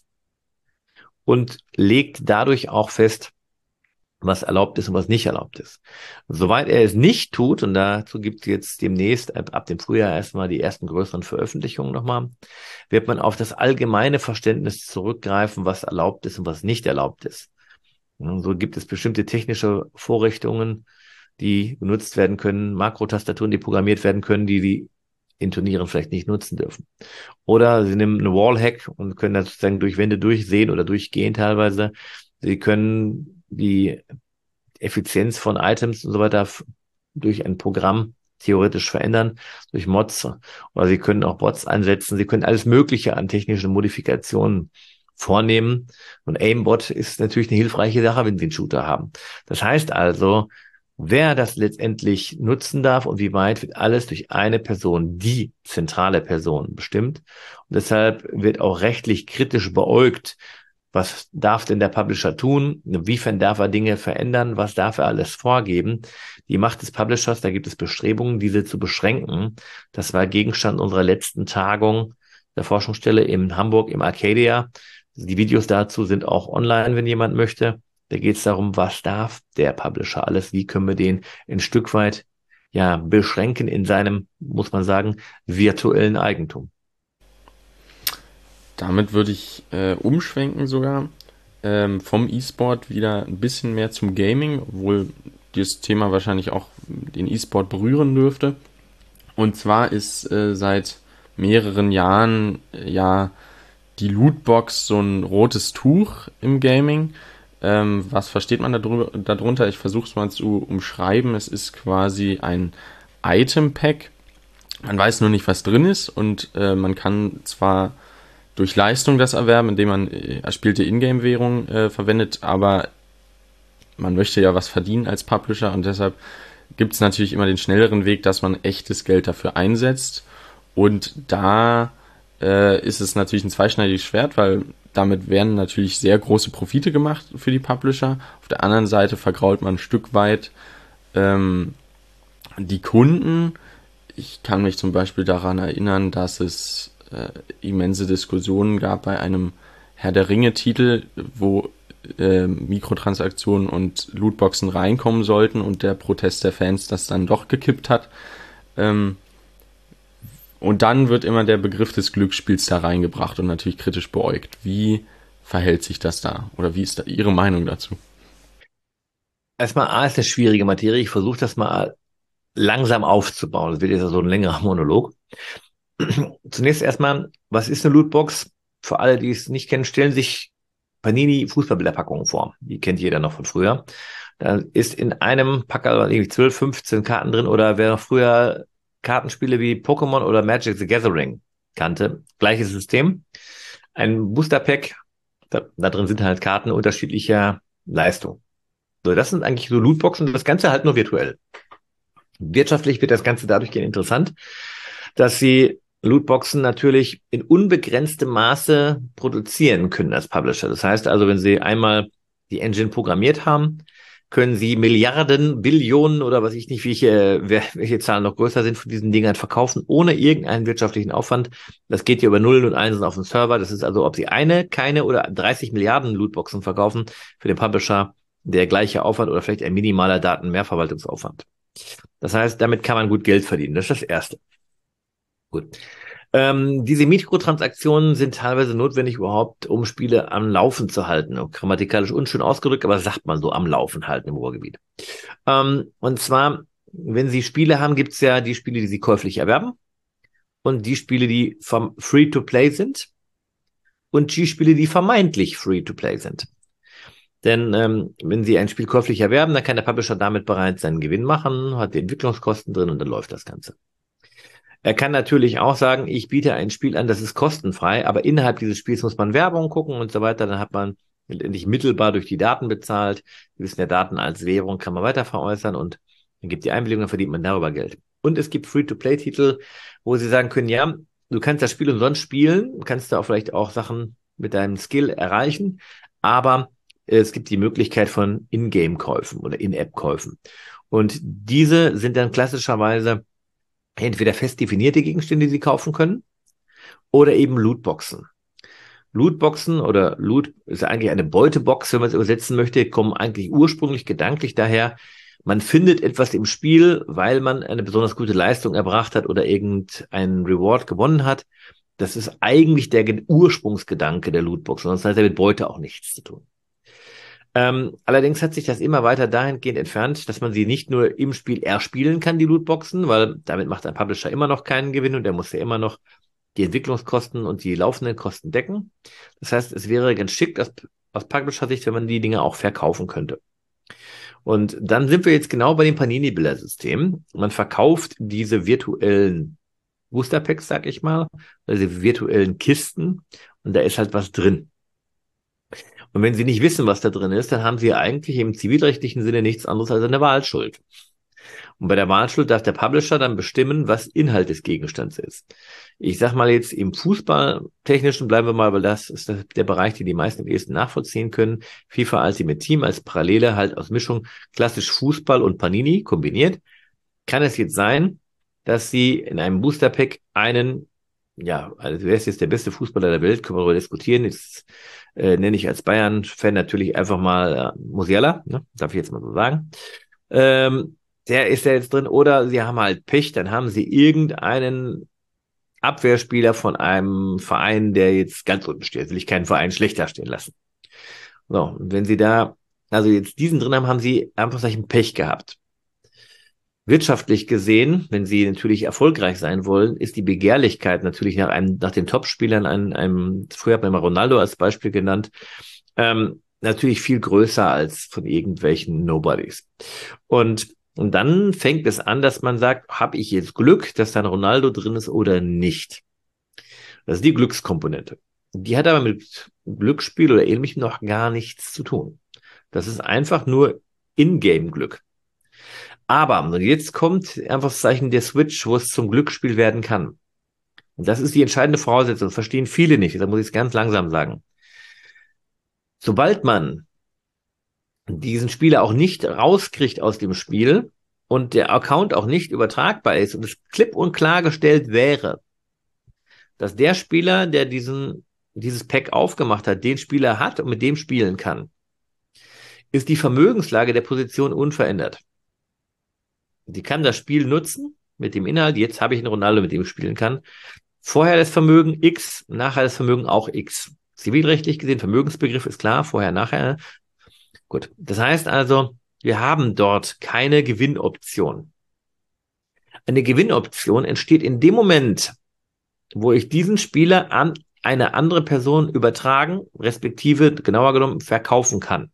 S2: und legt dadurch auch fest, was erlaubt ist und was nicht erlaubt ist. Soweit er es nicht tut, und dazu gibt es jetzt demnächst ab, ab dem Frühjahr erstmal die ersten größeren Veröffentlichungen nochmal, wird man auf das allgemeine Verständnis zurückgreifen, was erlaubt ist und was nicht erlaubt ist. Und so gibt es bestimmte technische Vorrichtungen, die benutzt werden können, Makrotastaturen, die programmiert werden können, die die in Turnieren vielleicht nicht nutzen dürfen. Oder sie nehmen eine Wallhack und können das sozusagen durch Wände durchsehen oder durchgehen teilweise. Sie können die Effizienz von Items und so weiter durch ein Programm theoretisch verändern, durch Mods. Oder sie können auch Bots einsetzen. Sie können alles Mögliche an technischen Modifikationen vornehmen. Und Aimbot ist natürlich eine hilfreiche Sache, wenn Sie einen Shooter haben. Das heißt also, wer das letztendlich nutzen darf und wie weit, wird alles durch eine Person, die zentrale Person, bestimmt. Und deshalb wird auch rechtlich kritisch beäugt, was darf denn der Publisher tun, inwiefern darf er Dinge verändern, was darf er alles vorgeben. Die Macht des Publishers, da gibt es Bestrebungen, diese zu beschränken. Das war Gegenstand unserer letzten Tagung der Forschungsstelle in Hamburg im Arcadia. Die Videos dazu sind auch online, wenn jemand möchte. Da geht es darum, was darf der Publisher alles, wie können wir den ein Stück weit ja beschränken in seinem, muss man sagen, virtuellen Eigentum.
S1: Damit würde ich äh, umschwenken sogar ähm, vom E-Sport wieder ein bisschen mehr zum Gaming, obwohl dieses Thema wahrscheinlich auch den E-Sport berühren dürfte. Und zwar ist äh, seit mehreren Jahren äh, ja die Lootbox so ein rotes Tuch im Gaming. Ähm, was versteht man darüber, darunter? Ich versuche es mal zu umschreiben. Es ist quasi ein Item-Pack. Man weiß nur nicht, was drin ist, und äh, man kann zwar durch Leistung das erwerben, indem man äh, erspielte Ingame-Währung äh, verwendet, aber man möchte ja was verdienen als Publisher, und deshalb gibt es natürlich immer den schnelleren Weg, dass man echtes Geld dafür einsetzt. Und da äh, ist es natürlich ein zweischneidiges Schwert, weil damit werden natürlich sehr große Profite gemacht für die Publisher. Auf der anderen Seite vergrault man ein Stück weit ähm, die Kunden. Ich kann mich zum Beispiel daran erinnern, dass es äh, immense Diskussionen gab bei einem Herr der Ringe-Titel, wo äh, Mikrotransaktionen und Lootboxen reinkommen sollten und der Protest der Fans das dann doch gekippt hat. Ähm, und dann wird immer der Begriff des Glücksspiels da reingebracht und natürlich kritisch beäugt. Wie verhält sich das da? Oder wie ist da Ihre Meinung dazu?
S2: Erstmal, A ist eine schwierige Materie. Ich versuche das mal langsam aufzubauen. Das wird jetzt so ein längerer Monolog. Zunächst erstmal, was ist eine Lootbox? Für alle, die es nicht kennen, stellen sich Panini Fußballbilderpackungen vor. Die kennt jeder noch von früher. Da ist in einem Packerl irgendwie zwölf, fünfzehn Karten drin, oder wer noch früher Kartenspiele wie Pokémon oder Magic the Gathering kannte. Gleiches System. Ein Booster-Pack, da, da drin sind halt Karten unterschiedlicher Leistung. So, das sind eigentlich so Lootboxen, das Ganze halt nur virtuell. Wirtschaftlich wird das Ganze dadurch gehen interessant, dass sie Lootboxen natürlich in unbegrenztem Maße produzieren können als Publisher. Das heißt also, wenn sie einmal die Engine programmiert haben, können sie Milliarden, Billionen oder was ich nicht, welche, welche Zahlen noch größer sind, von diesen Dingern verkaufen, ohne irgendeinen wirtschaftlichen Aufwand. Das geht ja über Nullen und Einsen auf dem Server. Das ist also, ob sie eine, keine oder dreißig Milliarden Lootboxen verkaufen, für den Publisher der gleiche Aufwand oder vielleicht ein minimaler Datenmehrverwaltungsaufwand. Das heißt, damit kann man gut Geld verdienen. Das ist das Erste. Gut. Ähm, diese Mikrotransaktionen sind teilweise notwendig überhaupt, um Spiele am Laufen zu halten. Grammatikalisch unschön ausgedrückt, aber sagt man so, am Laufen halten im Ruhrgebiet. Ähm, und zwar, wenn Sie Spiele haben, gibt es ja die Spiele, die Sie käuflich erwerben, und die Spiele, die vom Free-to-Play sind, und die Spiele, die vermeintlich Free-to-Play sind. Denn ähm, wenn Sie ein Spiel käuflich erwerben, dann kann der Publisher damit bereits seinen Gewinn machen, hat die Entwicklungskosten drin, und dann läuft das Ganze. Er kann natürlich auch sagen, ich biete ein Spiel an, das ist kostenfrei, aber innerhalb dieses Spiels muss man Werbung gucken und so weiter. Dann hat man letztendlich mittelbar durch die Daten bezahlt. Wir wissen ja, Daten als Währung kann man weiter veräußern, und dann gibt die Einwilligung, dann verdient man darüber Geld. Und es gibt Free-to-Play-Titel, wo Sie sagen können, ja, du kannst das Spiel umsonst spielen, kannst da auch vielleicht auch Sachen mit deinem Skill erreichen, aber es gibt die Möglichkeit von In-Game-Käufen oder In-App-Käufen. Und diese sind dann klassischerweise entweder fest definierte Gegenstände, die Sie kaufen können, oder eben Lootboxen. Lootboxen oder Loot ist eigentlich eine Beutebox, wenn man es übersetzen möchte, kommen eigentlich ursprünglich gedanklich daher, man findet etwas im Spiel, weil man eine besonders gute Leistung erbracht hat oder irgendeinen Reward gewonnen hat. Das ist eigentlich der Ursprungsgedanke der Lootbox, sonst hat er mit Beute auch nichts zu tun. Ähm, allerdings hat sich das immer weiter dahingehend entfernt, dass man sie nicht nur im Spiel erspielen kann, die Lootboxen, weil damit macht ein Publisher immer noch keinen Gewinn, und der muss ja immer noch die Entwicklungskosten und die laufenden Kosten decken. Das heißt, es wäre ganz schick aus, aus Publisher-Sicht, wenn man die Dinge auch verkaufen könnte. Und dann sind wir jetzt genau bei dem Panini-Bilder-System. Man verkauft diese virtuellen Booster-Packs, sag ich mal, also diese virtuellen Kisten, und da ist halt was drin. Und wenn Sie nicht wissen, was da drin ist, dann haben Sie eigentlich im zivilrechtlichen Sinne nichts anderes als eine Wahlschuld. Und bei der Wahlschuld darf der Publisher dann bestimmen, was Inhalt des Gegenstands ist. Ich sag mal jetzt im Fußballtechnischen bleiben wir mal, weil das ist der Bereich, den die meisten am ehesten nachvollziehen können. FIFA Ultimate Team als Parallele halt aus Mischung klassisch Fußball und Panini kombiniert. Kann es jetzt sein, dass Sie in einem Booster Pack einen ja, also wer ist jetzt der beste Fußballer der Welt, können wir darüber diskutieren. Jetzt äh, nenne ich als Bayern-Fan natürlich einfach mal äh, Musiala, ne? Darf ich jetzt mal so sagen. Ähm, der ist ja jetzt drin. Oder sie haben halt Pech, dann haben sie irgendeinen Abwehrspieler von einem Verein, der jetzt ganz unten steht. Will ich keinen Verein schlechter stehen lassen. So, und wenn sie da, also jetzt diesen drin haben, haben sie einfach solchen Pech gehabt. Wirtschaftlich gesehen, wenn sie natürlich erfolgreich sein wollen, ist die Begehrlichkeit natürlich nach einem, nach den Topspielern, einem, einem früher hat man mal Ronaldo als Beispiel genannt, ähm, natürlich viel größer als von irgendwelchen Nobodies. Und, und dann fängt es an, dass man sagt, habe ich jetzt Glück, dass da ein Ronaldo drin ist oder nicht? Das ist die Glückskomponente. Die hat aber mit Glücksspiel oder ähnlichem noch gar nichts zu tun. Das ist einfach nur In-Game-Glück. Aber, und jetzt kommt einfach das Zeichen der Switch, wo es zum Glücksspiel werden kann. Und das ist die entscheidende Voraussetzung. Das verstehen viele nicht. Da muss ich es ganz langsam sagen. Sobald man diesen Spieler auch nicht rauskriegt aus dem Spiel und der Account auch nicht übertragbar ist und es klipp und klar gestellt wäre, dass der Spieler, der diesen, dieses Pack aufgemacht hat, den Spieler hat und mit dem spielen kann, ist die Vermögenslage der Position unverändert. Die kann das Spiel nutzen mit dem Inhalt. Jetzt habe ich einen Ronaldo, mit dem ich spielen kann. Vorher das Vermögen X, nachher das Vermögen auch X. Zivilrechtlich gesehen, Vermögensbegriff ist klar, vorher, nachher. Gut. Das heißt also, wir haben dort keine Gewinnoption. Eine Gewinnoption entsteht in dem Moment, wo ich diesen Spieler an eine andere Person übertragen, respektive, genauer genommen, verkaufen kann.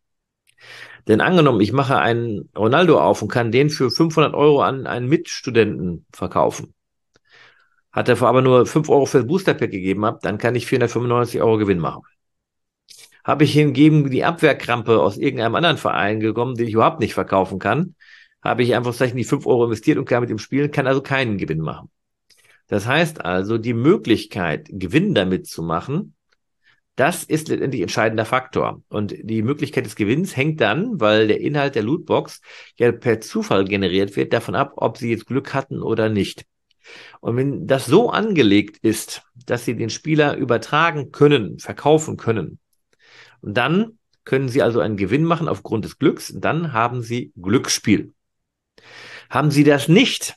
S2: Denn angenommen, ich mache einen Ronaldo auf und kann den für fünfhundert Euro an einen Mitstudenten verkaufen. Hat er aber nur fünf Euro für das Booster-Pack gegeben, hab, dann kann ich vierhundertfünfundneunzig Euro Gewinn machen. Habe ich hingegen die Abwehrkrampe aus irgendeinem anderen Verein gekommen, den ich überhaupt nicht verkaufen kann, habe ich einfach die fünf Euro investiert und kann mit ihm spielen, kann also keinen Gewinn machen. Das heißt also, die Möglichkeit, Gewinn damit zu machen, das ist letztendlich entscheidender Faktor. Und die Möglichkeit des Gewinns hängt dann, weil der Inhalt der Lootbox ja per Zufall generiert wird, davon ab, ob sie jetzt Glück hatten oder nicht. Und wenn das so angelegt ist, dass sie den Spieler übertragen können, verkaufen können, und dann können sie also einen Gewinn machen aufgrund des Glücks, dann haben sie Glücksspiel. Haben sie das nicht,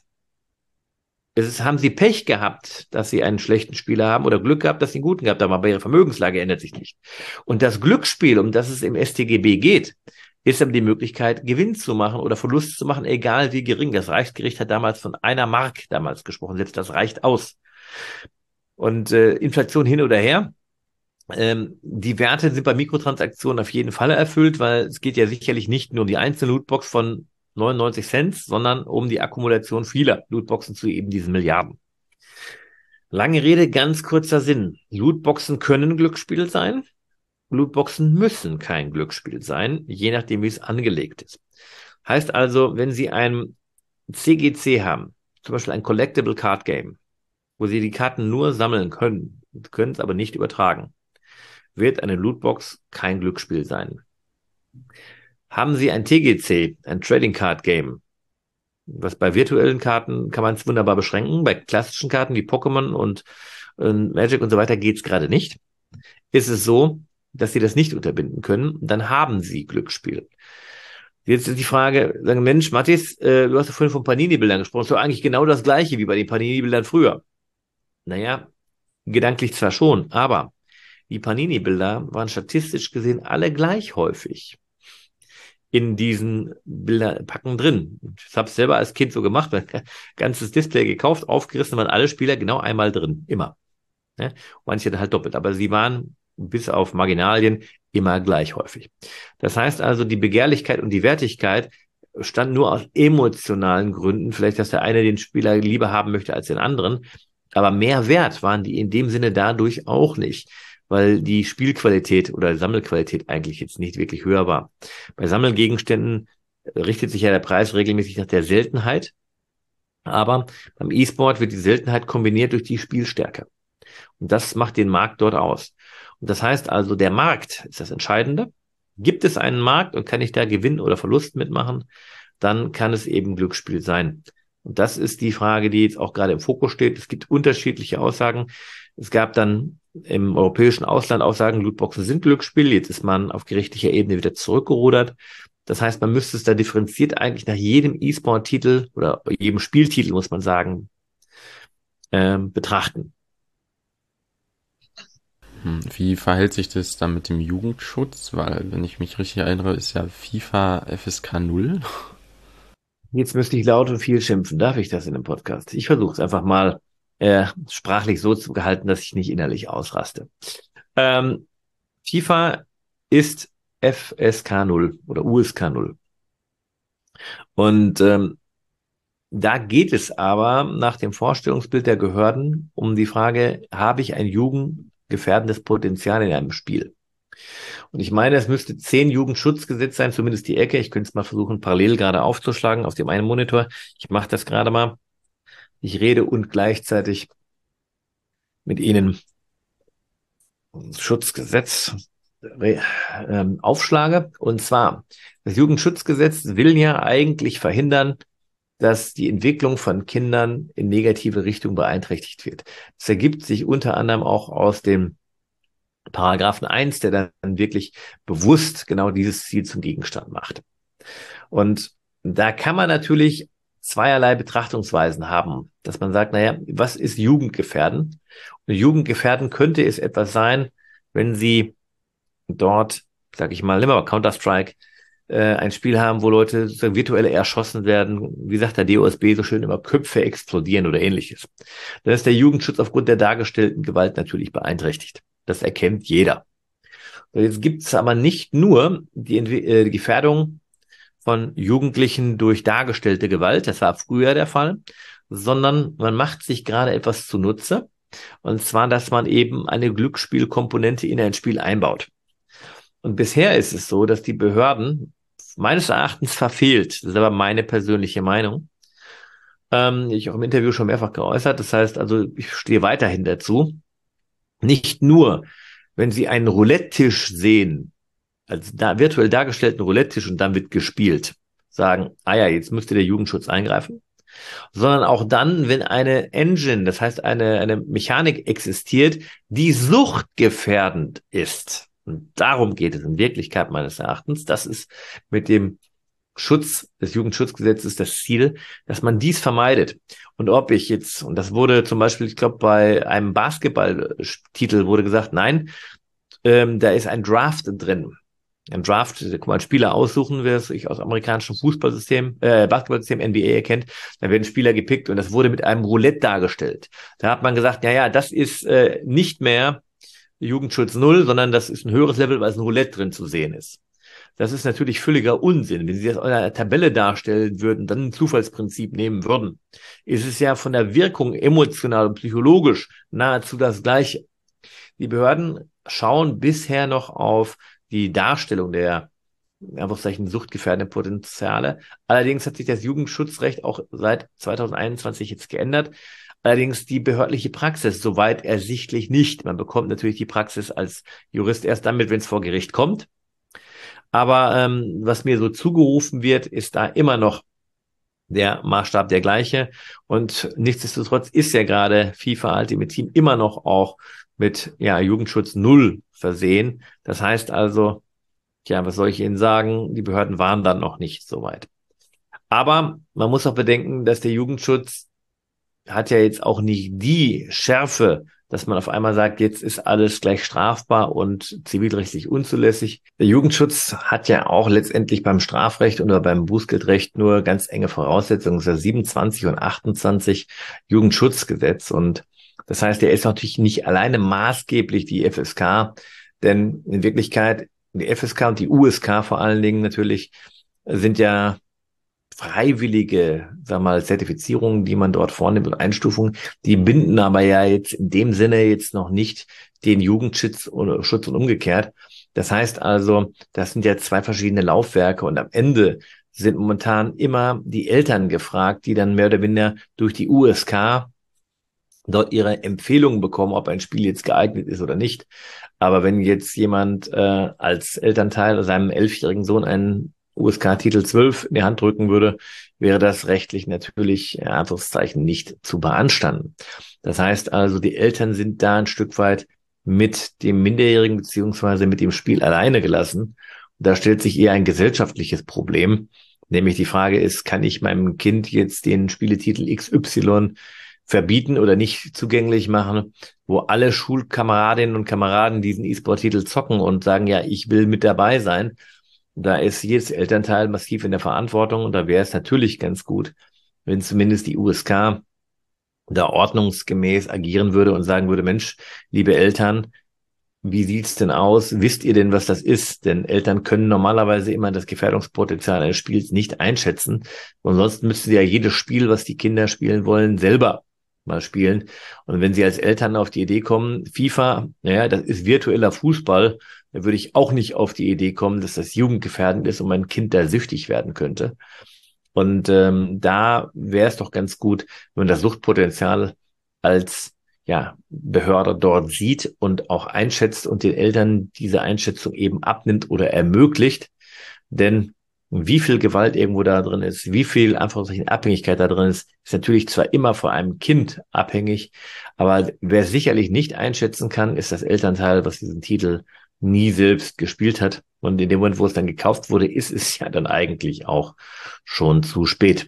S2: Es ist, haben sie Pech gehabt, dass sie einen schlechten Spieler haben oder Glück gehabt, dass sie einen guten gehabt haben, aber ihre Vermögenslage ändert sich nicht. Und das Glücksspiel, um das es im S T G B geht, ist aber die Möglichkeit, Gewinn zu machen oder Verlust zu machen, egal wie gering. Das Reichsgericht hat damals von einer Mark damals gesprochen, selbst das reicht aus. Und äh, Inflation hin oder her, ähm, die Werte sind bei Mikrotransaktionen auf jeden Fall erfüllt, weil es geht ja sicherlich nicht nur um die einzelne Lootbox von neunundneunzig Cent, sondern um die Akkumulation vieler Lootboxen zu eben diesen Milliarden. Lange Rede, ganz kurzer Sinn. Lootboxen können Glücksspiel sein. Lootboxen müssen kein Glücksspiel sein, je nachdem, wie es angelegt ist. Heißt also, wenn Sie ein C G C haben, zum Beispiel ein Collectible Card Game, wo Sie die Karten nur sammeln können, können es aber nicht übertragen, wird eine Lootbox kein Glücksspiel sein. Haben Sie ein T G C, ein Trading Card Game, was bei virtuellen Karten kann man es wunderbar beschränken, bei klassischen Karten wie Pokémon und äh, Magic und so weiter geht es gerade nicht, ist es so, dass Sie das nicht unterbinden können, dann haben Sie Glücksspiel. Jetzt ist die Frage, sagen Mensch, Mathis, äh, du hast ja vorhin von Panini-Bildern gesprochen, das ist doch eigentlich genau das Gleiche wie bei den Panini-Bildern früher. Naja, gedanklich zwar schon, aber die Panini-Bilder waren statistisch gesehen alle gleich häufig in diesen Bilderpacken drin. Ich habe es selber als Kind so gemacht, ein ganzes Display gekauft, aufgerissen, waren alle Spieler genau einmal drin, immer. Ja, manche halt doppelt, aber sie waren bis auf Marginalien immer gleich häufig. Das heißt also, die Begehrlichkeit und die Wertigkeit stand nur aus emotionalen Gründen, vielleicht, dass der eine den Spieler lieber haben möchte als den anderen, aber mehr wert waren die in dem Sinne dadurch auch nicht, weil die Spielqualität oder Sammelqualität eigentlich jetzt nicht wirklich höher war. Bei Sammelgegenständen richtet sich ja der Preis regelmäßig nach der Seltenheit, aber beim E-Sport wird die Seltenheit kombiniert durch die Spielstärke. Und das macht den Markt dort aus. Und das heißt also, der Markt ist das Entscheidende. Gibt es einen Markt und kann ich da Gewinn oder Verlust mitmachen, dann kann es eben Glücksspiel sein. Und das ist die Frage, die jetzt auch gerade im Fokus steht. Es gibt unterschiedliche Aussagen. Es gab dann im europäischen Ausland Aussagen, Lootboxen sind Glücksspiel. Jetzt ist man auf gerichtlicher Ebene wieder zurückgerudert. Das heißt, man müsste es da differenziert eigentlich nach jedem E-Sport-Titel oder jedem Spieltitel, muss man sagen, ähm, betrachten.
S1: Wie verhält sich das dann mit dem Jugendschutz? Weil, wenn ich mich richtig erinnere, ist ja FIFA F S K null.
S2: Jetzt müsste ich laut und viel schimpfen. Darf ich das in dem Podcast? Ich versuche es einfach mal äh, sprachlich so zu gehalten, dass ich nicht innerlich ausraste. Ähm, FIFA ist F S K null oder U S K null. Und ähm, da geht es aber nach dem Vorstellungsbild der Behörden um die Frage, habe ich ein jugendgefährdendes Potenzial in einem Spiel? Und ich meine, es müsste zehn Jugendschutzgesetz sein, zumindest die Ecke. Ich könnte es mal versuchen, parallel gerade aufzuschlagen auf dem einen Monitor. Ich mache das gerade mal. Ich rede und gleichzeitig mit Ihnen Schutzgesetz äh, aufschlage. Und zwar, das Jugendschutzgesetz will ja eigentlich verhindern, dass die Entwicklung von Kindern in negative Richtung beeinträchtigt wird. Das ergibt sich unter anderem auch aus dem Paragraphen eins, der dann wirklich bewusst genau dieses Ziel zum Gegenstand macht. Und da kann man natürlich zweierlei Betrachtungsweisen haben, dass man sagt, naja, was ist Jugendgefährden? Und Jugendgefährden könnte es etwas sein, wenn Sie dort, sag ich mal, nehmen wir mal Counter-Strike, äh, ein Spiel haben, wo Leute sozusagen virtuell erschossen werden, wie sagt der D O S B so schön immer, Köpfe explodieren oder ähnliches. Dann ist der Jugendschutz aufgrund der dargestellten Gewalt natürlich beeinträchtigt. Das erkennt jeder. Jetzt gibt es aber nicht nur die, äh, die Gefährdung von Jugendlichen durch dargestellte Gewalt, das war früher der Fall, sondern man macht sich gerade etwas zunutze, und zwar, dass man eben eine Glücksspielkomponente in ein Spiel einbaut. Und bisher ist es so, dass die Behörden meines Erachtens verfehlt, das ist aber meine persönliche Meinung, ähm, ich auch im Interview schon mehrfach geäußert, das heißt also, ich stehe weiterhin dazu, nicht nur, wenn Sie einen Roulette-Tisch sehen, als da virtuell dargestellten Roulette-Tisch und dann wird gespielt, sagen, ah ja, jetzt müsste der Jugendschutz eingreifen, sondern auch dann, wenn eine Engine, das heißt eine, eine Mechanik existiert, die suchtgefährdend ist. Und darum geht es in Wirklichkeit meines Erachtens. Das ist mit dem Schutz des Jugendschutzgesetzes das Ziel, dass man dies vermeidet. Und ob ich jetzt, und das wurde zum Beispiel, ich glaube, bei einem Basketballtitel wurde gesagt, nein, ähm, da ist ein Draft drin. Ein Draft, da kann man Spieler aussuchen, wer es sich aus amerikanischem Fußballsystem, äh, Basketballsystem N B A erkennt. Da werden Spieler gepickt und das wurde mit einem Roulette dargestellt. Da hat man gesagt, ja, ja, das ist äh, nicht mehr Jugendschutz null, sondern das ist ein höheres Level, weil es ein Roulette drin zu sehen ist. Das ist natürlich völliger Unsinn. Wenn Sie das in einer Tabelle darstellen würden, dann ein Zufallsprinzip nehmen würden, ist es ja von der Wirkung emotional und psychologisch nahezu das Gleiche. Die Behörden schauen bisher noch auf die Darstellung der Anführungszeichen suchtgefährdenden Potenziale. Allerdings hat sich das Jugendschutzrecht auch seit zwanzig einundzwanzig jetzt geändert. Allerdings die behördliche Praxis soweit ersichtlich nicht. Man bekommt natürlich die Praxis als Jurist erst damit, wenn es vor Gericht kommt. Aber ähm, was mir so zugerufen wird, ist da immer noch der Maßstab der gleiche. Und nichtsdestotrotz ist ja gerade FIFA Ultimate Team immer noch auch mit ja Jugendschutz null versehen. Das heißt also, ja, was soll ich Ihnen sagen? Die Behörden waren dann noch nicht so weit. Aber man muss auch bedenken, dass der Jugendschutz hat ja jetzt auch nicht die Schärfe, dass man auf einmal sagt, jetzt ist alles gleich strafbar und zivilrechtlich unzulässig. Der Jugendschutz hat ja auch letztendlich beim Strafrecht oder beim Bußgeldrecht nur ganz enge Voraussetzungen. Das ist ja siebenundzwanzig und achtundzwanzig Jugendschutzgesetz. Und das heißt, er ist natürlich nicht alleine maßgeblich die F S K, denn in Wirklichkeit die F S K und die U S K vor allen Dingen natürlich sind ja freiwillige, sag mal, Zertifizierungen, die man dort vornimmt und Einstufungen, die binden aber ja jetzt in dem Sinne jetzt noch nicht den Jugendschutz oder Schutz und umgekehrt. Das heißt also, das sind ja zwei verschiedene Laufwerke und am Ende sind momentan immer die Eltern gefragt, die dann mehr oder weniger durch die U S K dort ihre Empfehlungen bekommen, ob ein Spiel jetzt geeignet ist oder nicht. Aber wenn jetzt jemand äh, als Elternteil seinem elfjährigen Sohn ein U S K-Titel zwölf in die Hand drücken würde, wäre das rechtlich natürlich, in Anführungszeichen, nicht zu beanstanden. Das heißt also, die Eltern sind da ein Stück weit mit dem Minderjährigen beziehungsweise mit dem Spiel alleine gelassen. Und da stellt sich eher ein gesellschaftliches Problem, nämlich die Frage ist, kann ich meinem Kind jetzt den Spieletitel X Y verbieten oder nicht zugänglich machen, wo alle Schulkameradinnen und Kameraden diesen E-Sport-Titel zocken und sagen, ja, ich will mit dabei sein. Da ist jedes Elternteil massiv in der Verantwortung und da wäre es natürlich ganz gut, wenn zumindest die U S K da ordnungsgemäß agieren würde und sagen würde, Mensch, liebe Eltern, wie sieht's denn aus? Wisst ihr denn, was das ist? Denn Eltern können normalerweise immer das Gefährdungspotenzial eines Spiels nicht einschätzen. Und sonst müssten sie ja jedes Spiel, was die Kinder spielen wollen, selber mal spielen. Und wenn sie als Eltern auf die Idee kommen, FIFA, naja, das ist virtueller Fußball, da würde ich auch nicht auf die Idee kommen, dass das jugendgefährdend ist und mein Kind da süchtig werden könnte. Und ähm, da wäre es doch ganz gut, wenn man das Suchtpotenzial als ja, Behörde dort sieht und auch einschätzt und den Eltern diese Einschätzung eben abnimmt oder ermöglicht. Denn wie viel Gewalt irgendwo da drin ist, wie viel einfach Abhängigkeit da drin ist, ist natürlich zwar immer von einem Kind abhängig, aber wer sicherlich nicht einschätzen kann, ist das Elternteil, was diesen Titel nie selbst gespielt hat. Und in dem Moment, wo es dann gekauft wurde, ist es ja dann eigentlich auch schon zu spät.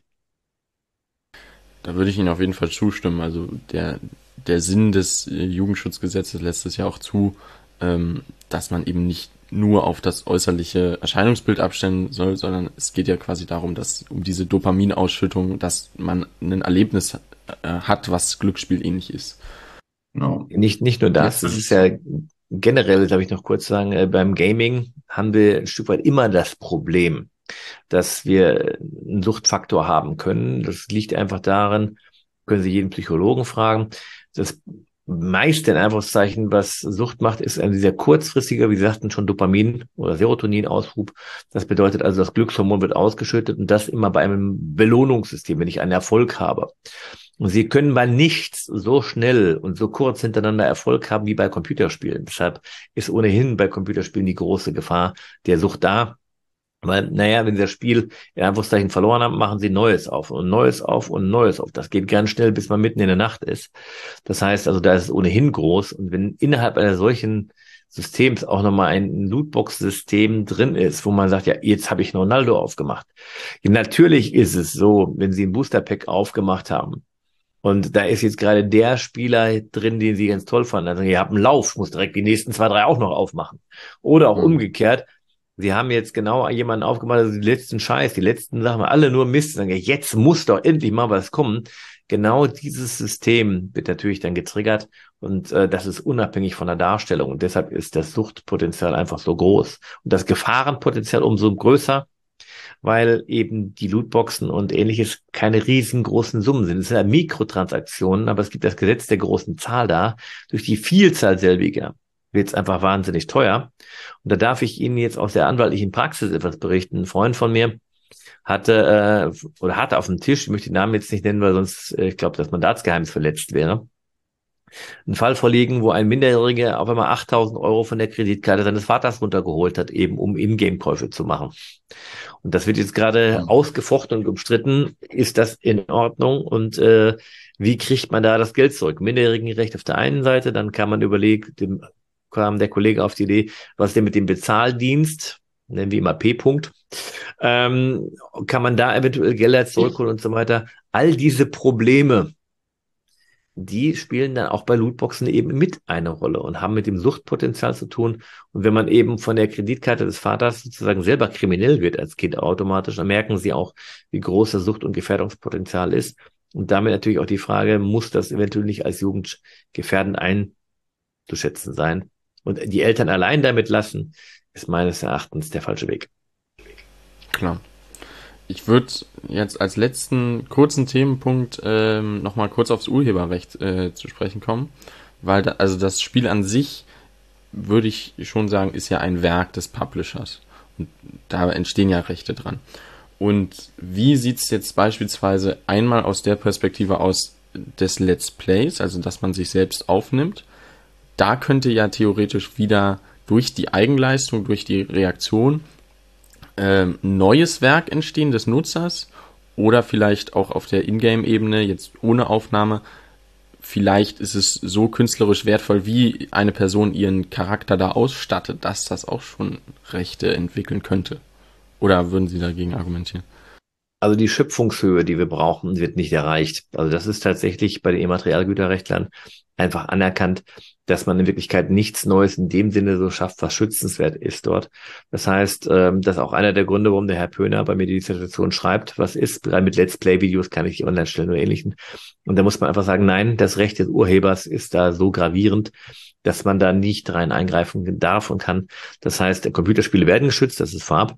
S1: Da würde ich Ihnen auf jeden Fall zustimmen. Also der, der Sinn des Jugendschutzgesetzes lässt es ja auch zu, ähm, dass man eben nicht nur auf das äußerliche Erscheinungsbild abstellen soll, sondern es geht ja quasi darum, dass um diese Dopaminausschüttung, dass man ein Erlebnis äh, hat, was Glücksspiel ähnlich ist.
S2: Genau. Nicht, nicht nur das, es ist ja generell, darf ich noch kurz sagen, äh, beim Gaming haben wir ein Stück weit immer das Problem, dass wir einen Suchtfaktor haben können. Das liegt einfach daran, können Sie jeden Psychologen fragen, das meiste in Anführungszeichen, was Sucht macht, ist ein sehr kurzfristiger, wie Sie sagten schon, Dopamin- oder Serotonin-Ausschub. Das bedeutet also, das Glückshormon wird ausgeschüttet und das immer bei einem Belohnungssystem, wenn ich einen Erfolg habe. Und Sie können bei nichts so schnell und so kurz hintereinander Erfolg haben wie bei Computerspielen. Deshalb ist ohnehin bei Computerspielen die große Gefahr der Sucht da. Weil, naja, wenn Sie das Spiel in Anführungszeichen verloren haben, machen Sie Neues auf und Neues auf und Neues auf. Das geht ganz schnell, bis man mitten in der Nacht ist. Das heißt also, da ist es ohnehin groß. Und wenn innerhalb einer solchen Systems auch nochmal ein Lootbox-System drin ist, wo man sagt, ja, jetzt habe ich Ronaldo aufgemacht. Ja, natürlich ist es so, wenn Sie ein Booster-Pack aufgemacht haben und da ist jetzt gerade der Spieler drin, den Sie ganz toll fanden. Also ihr habt einen Lauf, muss direkt die nächsten zwei, drei auch noch aufmachen. Oder auch mhm. umgekehrt, Sie haben jetzt genau jemanden aufgemacht, also die letzten Scheiß, die letzten Sachen, alle nur Mist. Sagen, jetzt muss doch endlich mal was kommen. Genau dieses System wird natürlich dann getriggert und äh, das ist unabhängig von der Darstellung. Und deshalb ist das Suchtpotenzial einfach so groß. Und das Gefahrenpotenzial umso größer, weil eben die Lootboxen und ähnliches keine riesengroßen Summen sind. Es sind ja Mikrotransaktionen, aber es gibt das Gesetz der großen Zahl da. Durch die Vielzahl selbiger wird es einfach wahnsinnig teuer. Und da darf ich Ihnen jetzt aus der anwaltlichen Praxis etwas berichten. Ein Freund von mir hatte äh, oder hatte auf dem Tisch, ich möchte den Namen jetzt nicht nennen, weil sonst, äh, ich glaube, das Mandatsgeheimnis verletzt wäre, einen Fall vorliegen, wo ein Minderjähriger auf einmal achttausend Euro von der Kreditkarte seines Vaters runtergeholt hat, eben um Ingame-Käufe zu machen. Und das wird jetzt gerade ja. ausgefochten und umstritten. Ist das in Ordnung? Und äh, wie kriegt man da das Geld zurück? Minderjährigenrecht auf der einen Seite, dann kann man überlegen, dem kam der Kollege auf die Idee, was denn mit dem Bezahldienst, nennen wir immer P-Punkt, ähm, kann man da eventuell Gelder zurückholen und so weiter. All diese Probleme, die spielen dann auch bei Lootboxen eben mit eine Rolle und haben mit dem Suchtpotenzial zu tun. Und wenn man eben von der Kreditkarte des Vaters sozusagen selber kriminell wird als Kind automatisch, dann merken sie auch, wie groß das Sucht- und Gefährdungspotenzial ist. Und damit natürlich auch die Frage, muss das eventuell nicht als jugendgefährdend einzuschätzen sein? Und die Eltern allein damit lassen, ist meines Erachtens der falsche Weg.
S1: Klar. Ich würde jetzt als letzten kurzen Themenpunkt ähm, nochmal kurz aufs Urheberrecht äh, zu sprechen kommen, weil da, also das Spiel an sich, würde ich schon sagen, ist ja ein Werk des Publishers und da entstehen ja Rechte dran. Und wie sieht es jetzt beispielsweise einmal aus der Perspektive aus des Let's Plays, also dass man sich selbst aufnimmt? Da könnte ja theoretisch wieder durch die Eigenleistung, durch die Reaktion ähm, neues Werk entstehen des Nutzers oder vielleicht auch auf der Ingame-Ebene, jetzt ohne Aufnahme. Vielleicht ist es so künstlerisch wertvoll, wie eine Person ihren Charakter da ausstattet, dass das auch schon Rechte entwickeln könnte. Oder würden Sie dagegen argumentieren?
S2: Also die Schöpfungshöhe, die wir brauchen, wird nicht erreicht. Also das ist tatsächlich bei den Immaterialgüterrechtlern einfach anerkannt, dass man in Wirklichkeit nichts Neues in dem Sinne so schafft, was schützenswert ist dort. Das heißt, ähm, das ist auch einer der Gründe, warum der Herr Pöhner bei mir die Dissertation schreibt, was ist, gerade mit Let's Play-Videos kann ich die online stellen oder Ähnlichem. Und da muss man einfach sagen, nein, das Recht des Urhebers ist da so gravierend, dass man da nicht rein eingreifen darf und kann. Das heißt, Computerspiele werden geschützt, das ist vorab.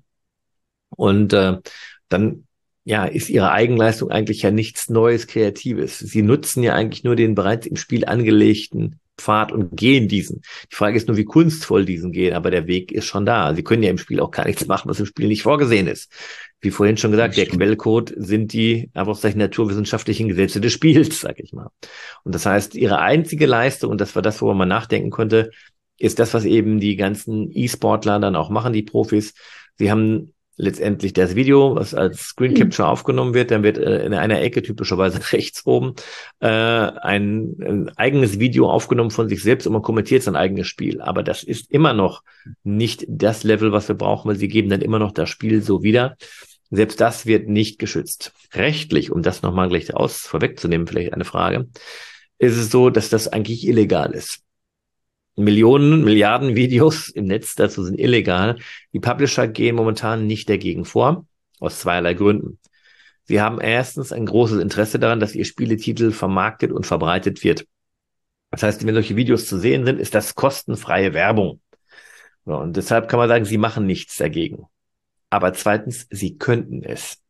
S2: Und äh, dann ja, ist ihre Eigenleistung eigentlich ja nichts Neues, Kreatives. Sie nutzen ja eigentlich nur den bereits im Spiel angelegten Pfad und gehen diesen. Die Frage ist nur, wie kunstvoll diesen gehen, aber der Weg ist schon da. Sie können ja im Spiel auch gar nichts machen, was im Spiel nicht vorgesehen ist. Wie vorhin schon gesagt, der Quellcode sind die Anführungszeichen naturwissenschaftlichen Gesetze des Spiels, sag ich mal. Und das heißt, ihre einzige Leistung, und das war das, worüber man nachdenken konnte, ist das, was eben die ganzen E-Sportler dann auch machen, die Profis. Sie haben letztendlich das Video, was als Screen Capture aufgenommen wird, dann wird äh, in einer Ecke, typischerweise rechts oben, äh, ein, ein eigenes Video aufgenommen von sich selbst und man kommentiert sein eigenes Spiel. Aber das ist immer noch nicht das Level, was wir brauchen, weil sie geben dann immer noch das Spiel so wieder. Selbst das wird nicht geschützt. Rechtlich, um das nochmal gleich aus vorwegzunehmen, vielleicht eine Frage, ist es so, dass das eigentlich illegal ist. Millionen, Milliarden Videos im Netz dazu sind illegal. Die Publisher gehen momentan nicht dagegen vor, aus zweierlei Gründen. Sie haben erstens ein großes Interesse daran, dass ihr Spieletitel vermarktet und verbreitet wird. Das heißt, wenn solche Videos zu sehen sind, ist das kostenfreie Werbung. So, und deshalb kann man sagen, sie machen nichts dagegen. Aber zweitens, sie könnten es.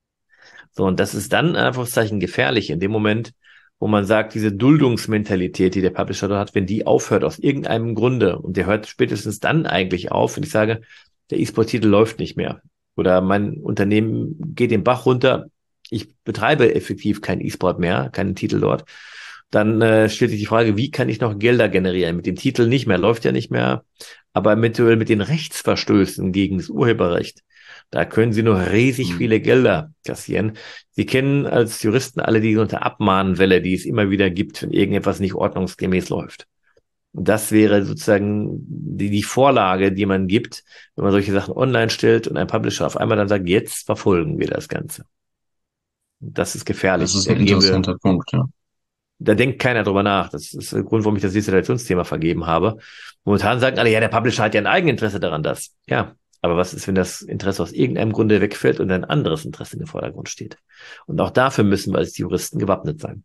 S2: So, und das ist dann einfach Zeichen gefährlich in dem Moment, wo man sagt, diese Duldungsmentalität, die der Publisher da hat, wenn die aufhört aus irgendeinem Grunde, und der hört spätestens dann eigentlich auf, wenn ich sage, der E-Sport-Titel läuft nicht mehr oder mein Unternehmen geht den Bach runter, ich betreibe effektiv kein E-Sport mehr, keinen Titel dort, dann äh, stellt sich die Frage, wie kann ich noch Gelder generieren? Mit dem Titel nicht mehr, läuft ja nicht mehr, aber eventuell mit den Rechtsverstößen gegen das Urheberrecht, da können Sie noch riesig viele Gelder kassieren. Sie kennen als Juristen alle die unter Abmahnwelle, die es immer wieder gibt, wenn irgendetwas nicht ordnungsgemäß läuft. Und das wäre sozusagen die, die Vorlage, die man gibt, wenn man solche Sachen online stellt und ein Publisher auf einmal dann sagt, jetzt verfolgen wir das Ganze. Das ist gefährlich.
S1: Das ist ein interessanter wir, Punkt, ja.
S2: Da denkt keiner drüber nach. Das ist der Grund, warum ich das Dissertationsthema vergeben habe. Momentan sagen alle, ja, der Publisher hat ja ein Eigeninteresse daran, das. Ja, aber was ist, wenn das Interesse aus irgendeinem Grunde wegfällt und ein anderes Interesse in den Vordergrund steht? Und auch dafür müssen wir als Juristen gewappnet sein.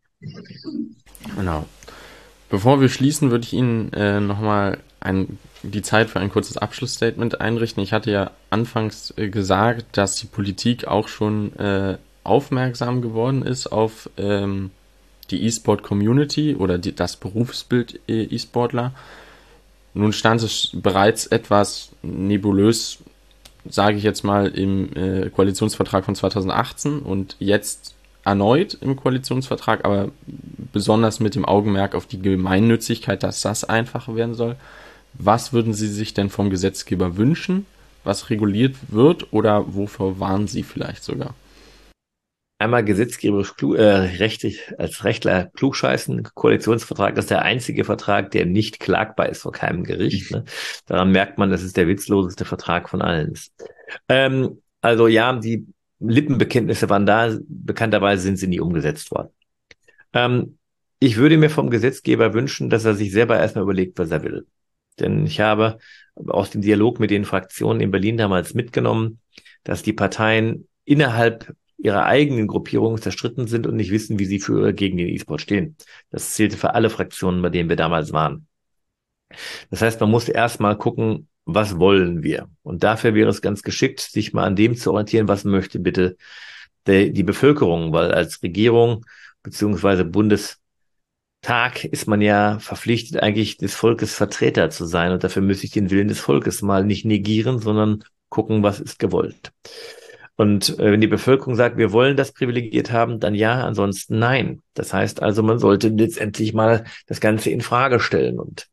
S1: Genau. Bevor wir schließen, würde ich Ihnen äh, nochmal ein, die Zeit für ein kurzes Abschlussstatement einrichten. Ich hatte ja anfangs äh, gesagt, dass die Politik auch schon äh, aufmerksam geworden ist auf ähm, die E-Sport-Community oder die, das Berufsbild äh, E-Sportler. Nun stand es bereits etwas nebulös, sage ich jetzt mal, im äh, Koalitionsvertrag von zweitausendachtzehn und jetzt erneut im Koalitionsvertrag, aber besonders mit dem Augenmerk auf die Gemeinnützigkeit, dass das einfacher werden soll. Was würden Sie sich denn vom Gesetzgeber wünschen, was reguliert wird oder wovor warnen Sie vielleicht sogar?
S2: Einmal gesetzgeberisch klug, äh, rechtlich, als Rechtler klugscheißen. Koalitionsvertrag ist der einzige Vertrag, der nicht klagbar ist vor keinem Gericht. Ne? Daran merkt man, dass es der witzloseste Vertrag von allen ist. Ähm, also ja, die Lippenbekenntnisse waren da, bekannterweise sind sie nie umgesetzt worden. Ähm, ich würde mir vom Gesetzgeber wünschen, dass er sich selber erstmal überlegt, was er will. Denn ich habe aus dem Dialog mit den Fraktionen in Berlin damals mitgenommen, dass die Parteien innerhalb ihrer eigenen Gruppierungen zerstritten sind und nicht wissen, wie sie für oder gegen den E-Sport stehen. Das zählte für alle Fraktionen, bei denen wir damals waren. Das heißt, man muss erstmal gucken, was wollen wir? Und dafür wäre es ganz geschickt, sich mal an dem zu orientieren, was möchte bitte die, die Bevölkerung, weil als Regierung beziehungsweise Bundestag ist man ja verpflichtet, eigentlich des Volkes Vertreter zu sein. Und dafür müsste ich den Willen des Volkes mal nicht negieren, sondern gucken, was ist gewollt. Und äh, wenn die Bevölkerung sagt, wir wollen das privilegiert haben, dann ja, ansonsten nein. Das heißt also, man sollte letztendlich mal das Ganze in Frage stellen. Und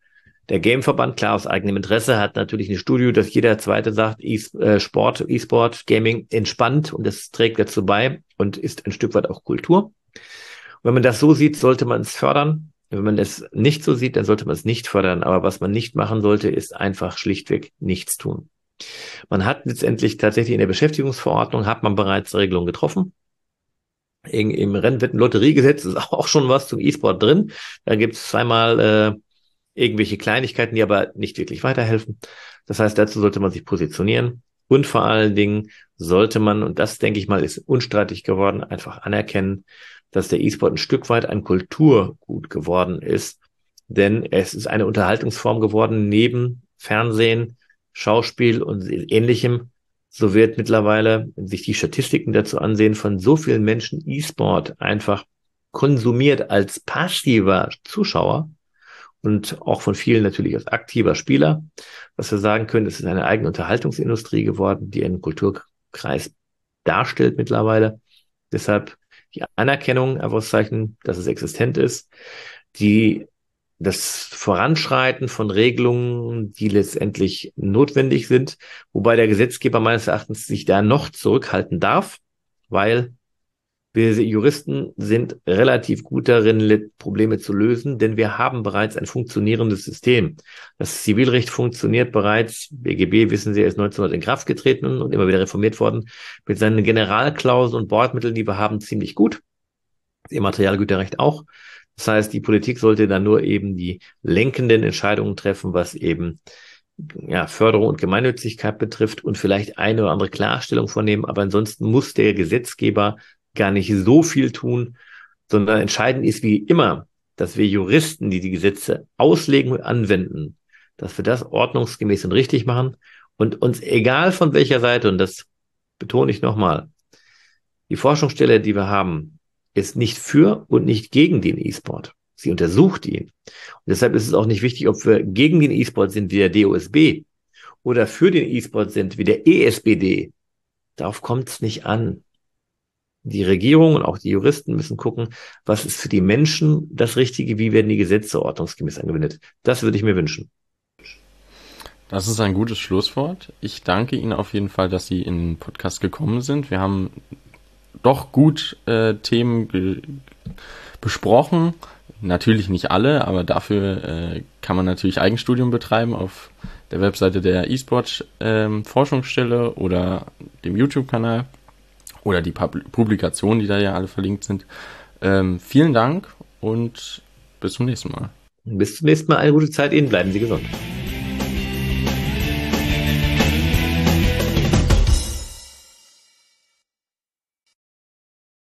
S2: Der Gameverband, klar aus eigenem Interesse, hat natürlich eine Studie, dass jeder Zweite sagt, E-Sport, E-Sport, Gaming entspannt und das trägt dazu bei und ist ein Stück weit auch Kultur. Und wenn man das so sieht, sollte man es fördern. Wenn man es nicht so sieht, dann sollte man es nicht fördern. Aber was man nicht machen sollte, ist einfach schlichtweg nichts tun. Man hat letztendlich tatsächlich in der Beschäftigungsverordnung hat man bereits Regelungen getroffen. In, Im Rennwetten-Lotteriegesetz ist auch schon was zum E-Sport drin. Da gibt es zweimal äh, irgendwelche Kleinigkeiten, die aber nicht wirklich weiterhelfen. Das heißt, dazu sollte man sich positionieren. Und vor allen Dingen sollte man, und das denke ich mal, ist unstreitig geworden, einfach anerkennen, dass der E-Sport ein Stück weit ein Kulturgut geworden ist. Denn es ist eine Unterhaltungsform geworden neben Fernsehen, Schauspiel und Ähnlichem. So wird mittlerweile, wenn sich die Statistiken dazu ansehen, von so vielen Menschen E-Sport einfach konsumiert als passiver Zuschauer und auch von vielen natürlich als aktiver Spieler, was wir sagen können, es ist eine eigene Unterhaltungsindustrie geworden, die einen Kulturkreis darstellt mittlerweile. Deshalb die Anerkennung, Auszeichnung, dass es existent ist, die das Voranschreiten von Regelungen, die letztendlich notwendig sind, wobei der Gesetzgeber meines Erachtens sich da noch zurückhalten darf, weil wir Juristen sind relativ gut darin, Probleme zu lösen, denn wir haben bereits ein funktionierendes System. Das Zivilrecht funktioniert bereits. B G B, wissen Sie, ist neunzehnhundert in Kraft getreten und immer wieder reformiert worden. Mit seinen Generalklauseln und Bordmitteln, die wir haben, ziemlich gut. Das Immaterialgüterrecht auch. Das heißt, die Politik sollte dann nur eben die lenkenden Entscheidungen treffen, was eben ja, Förderung und Gemeinnützigkeit betrifft und vielleicht eine oder andere Klarstellung vornehmen. Aber ansonsten muss der Gesetzgeber gar nicht so viel tun, sondern entscheidend ist wie immer, dass wir Juristen, die die Gesetze auslegen und anwenden, dass wir das ordnungsgemäß und richtig machen und uns egal von welcher Seite, und das betone ich nochmal, die Forschungsstelle, die wir haben, ist nicht für und nicht gegen den E-Sport. Sie untersucht ihn. Und deshalb ist es auch nicht wichtig, ob wir gegen den E-Sport sind wie der D O S B oder für den E-Sport sind wie der E S B D. Darauf kommt es nicht an. Die Regierung und auch die Juristen müssen gucken, was ist für die Menschen das Richtige, wie werden die Gesetze ordnungsgemäß angewendet. Das würde ich mir wünschen.
S1: Das ist ein gutes Schlusswort. Ich danke Ihnen auf jeden Fall, dass Sie in den Podcast gekommen sind. Wir haben doch gut äh, Themen ge- besprochen. Natürlich nicht alle, aber dafür äh, kann man natürlich Eigenstudium betreiben auf der Webseite der E-Sport-Forschungsstelle ähm, oder dem YouTube-Kanal oder die Pub- Publikationen, die da ja alle verlinkt sind. Ähm, vielen Dank und bis zum nächsten Mal.
S2: Bis zum nächsten Mal. Eine gute Zeit Ihnen. Bleiben Sie gesund.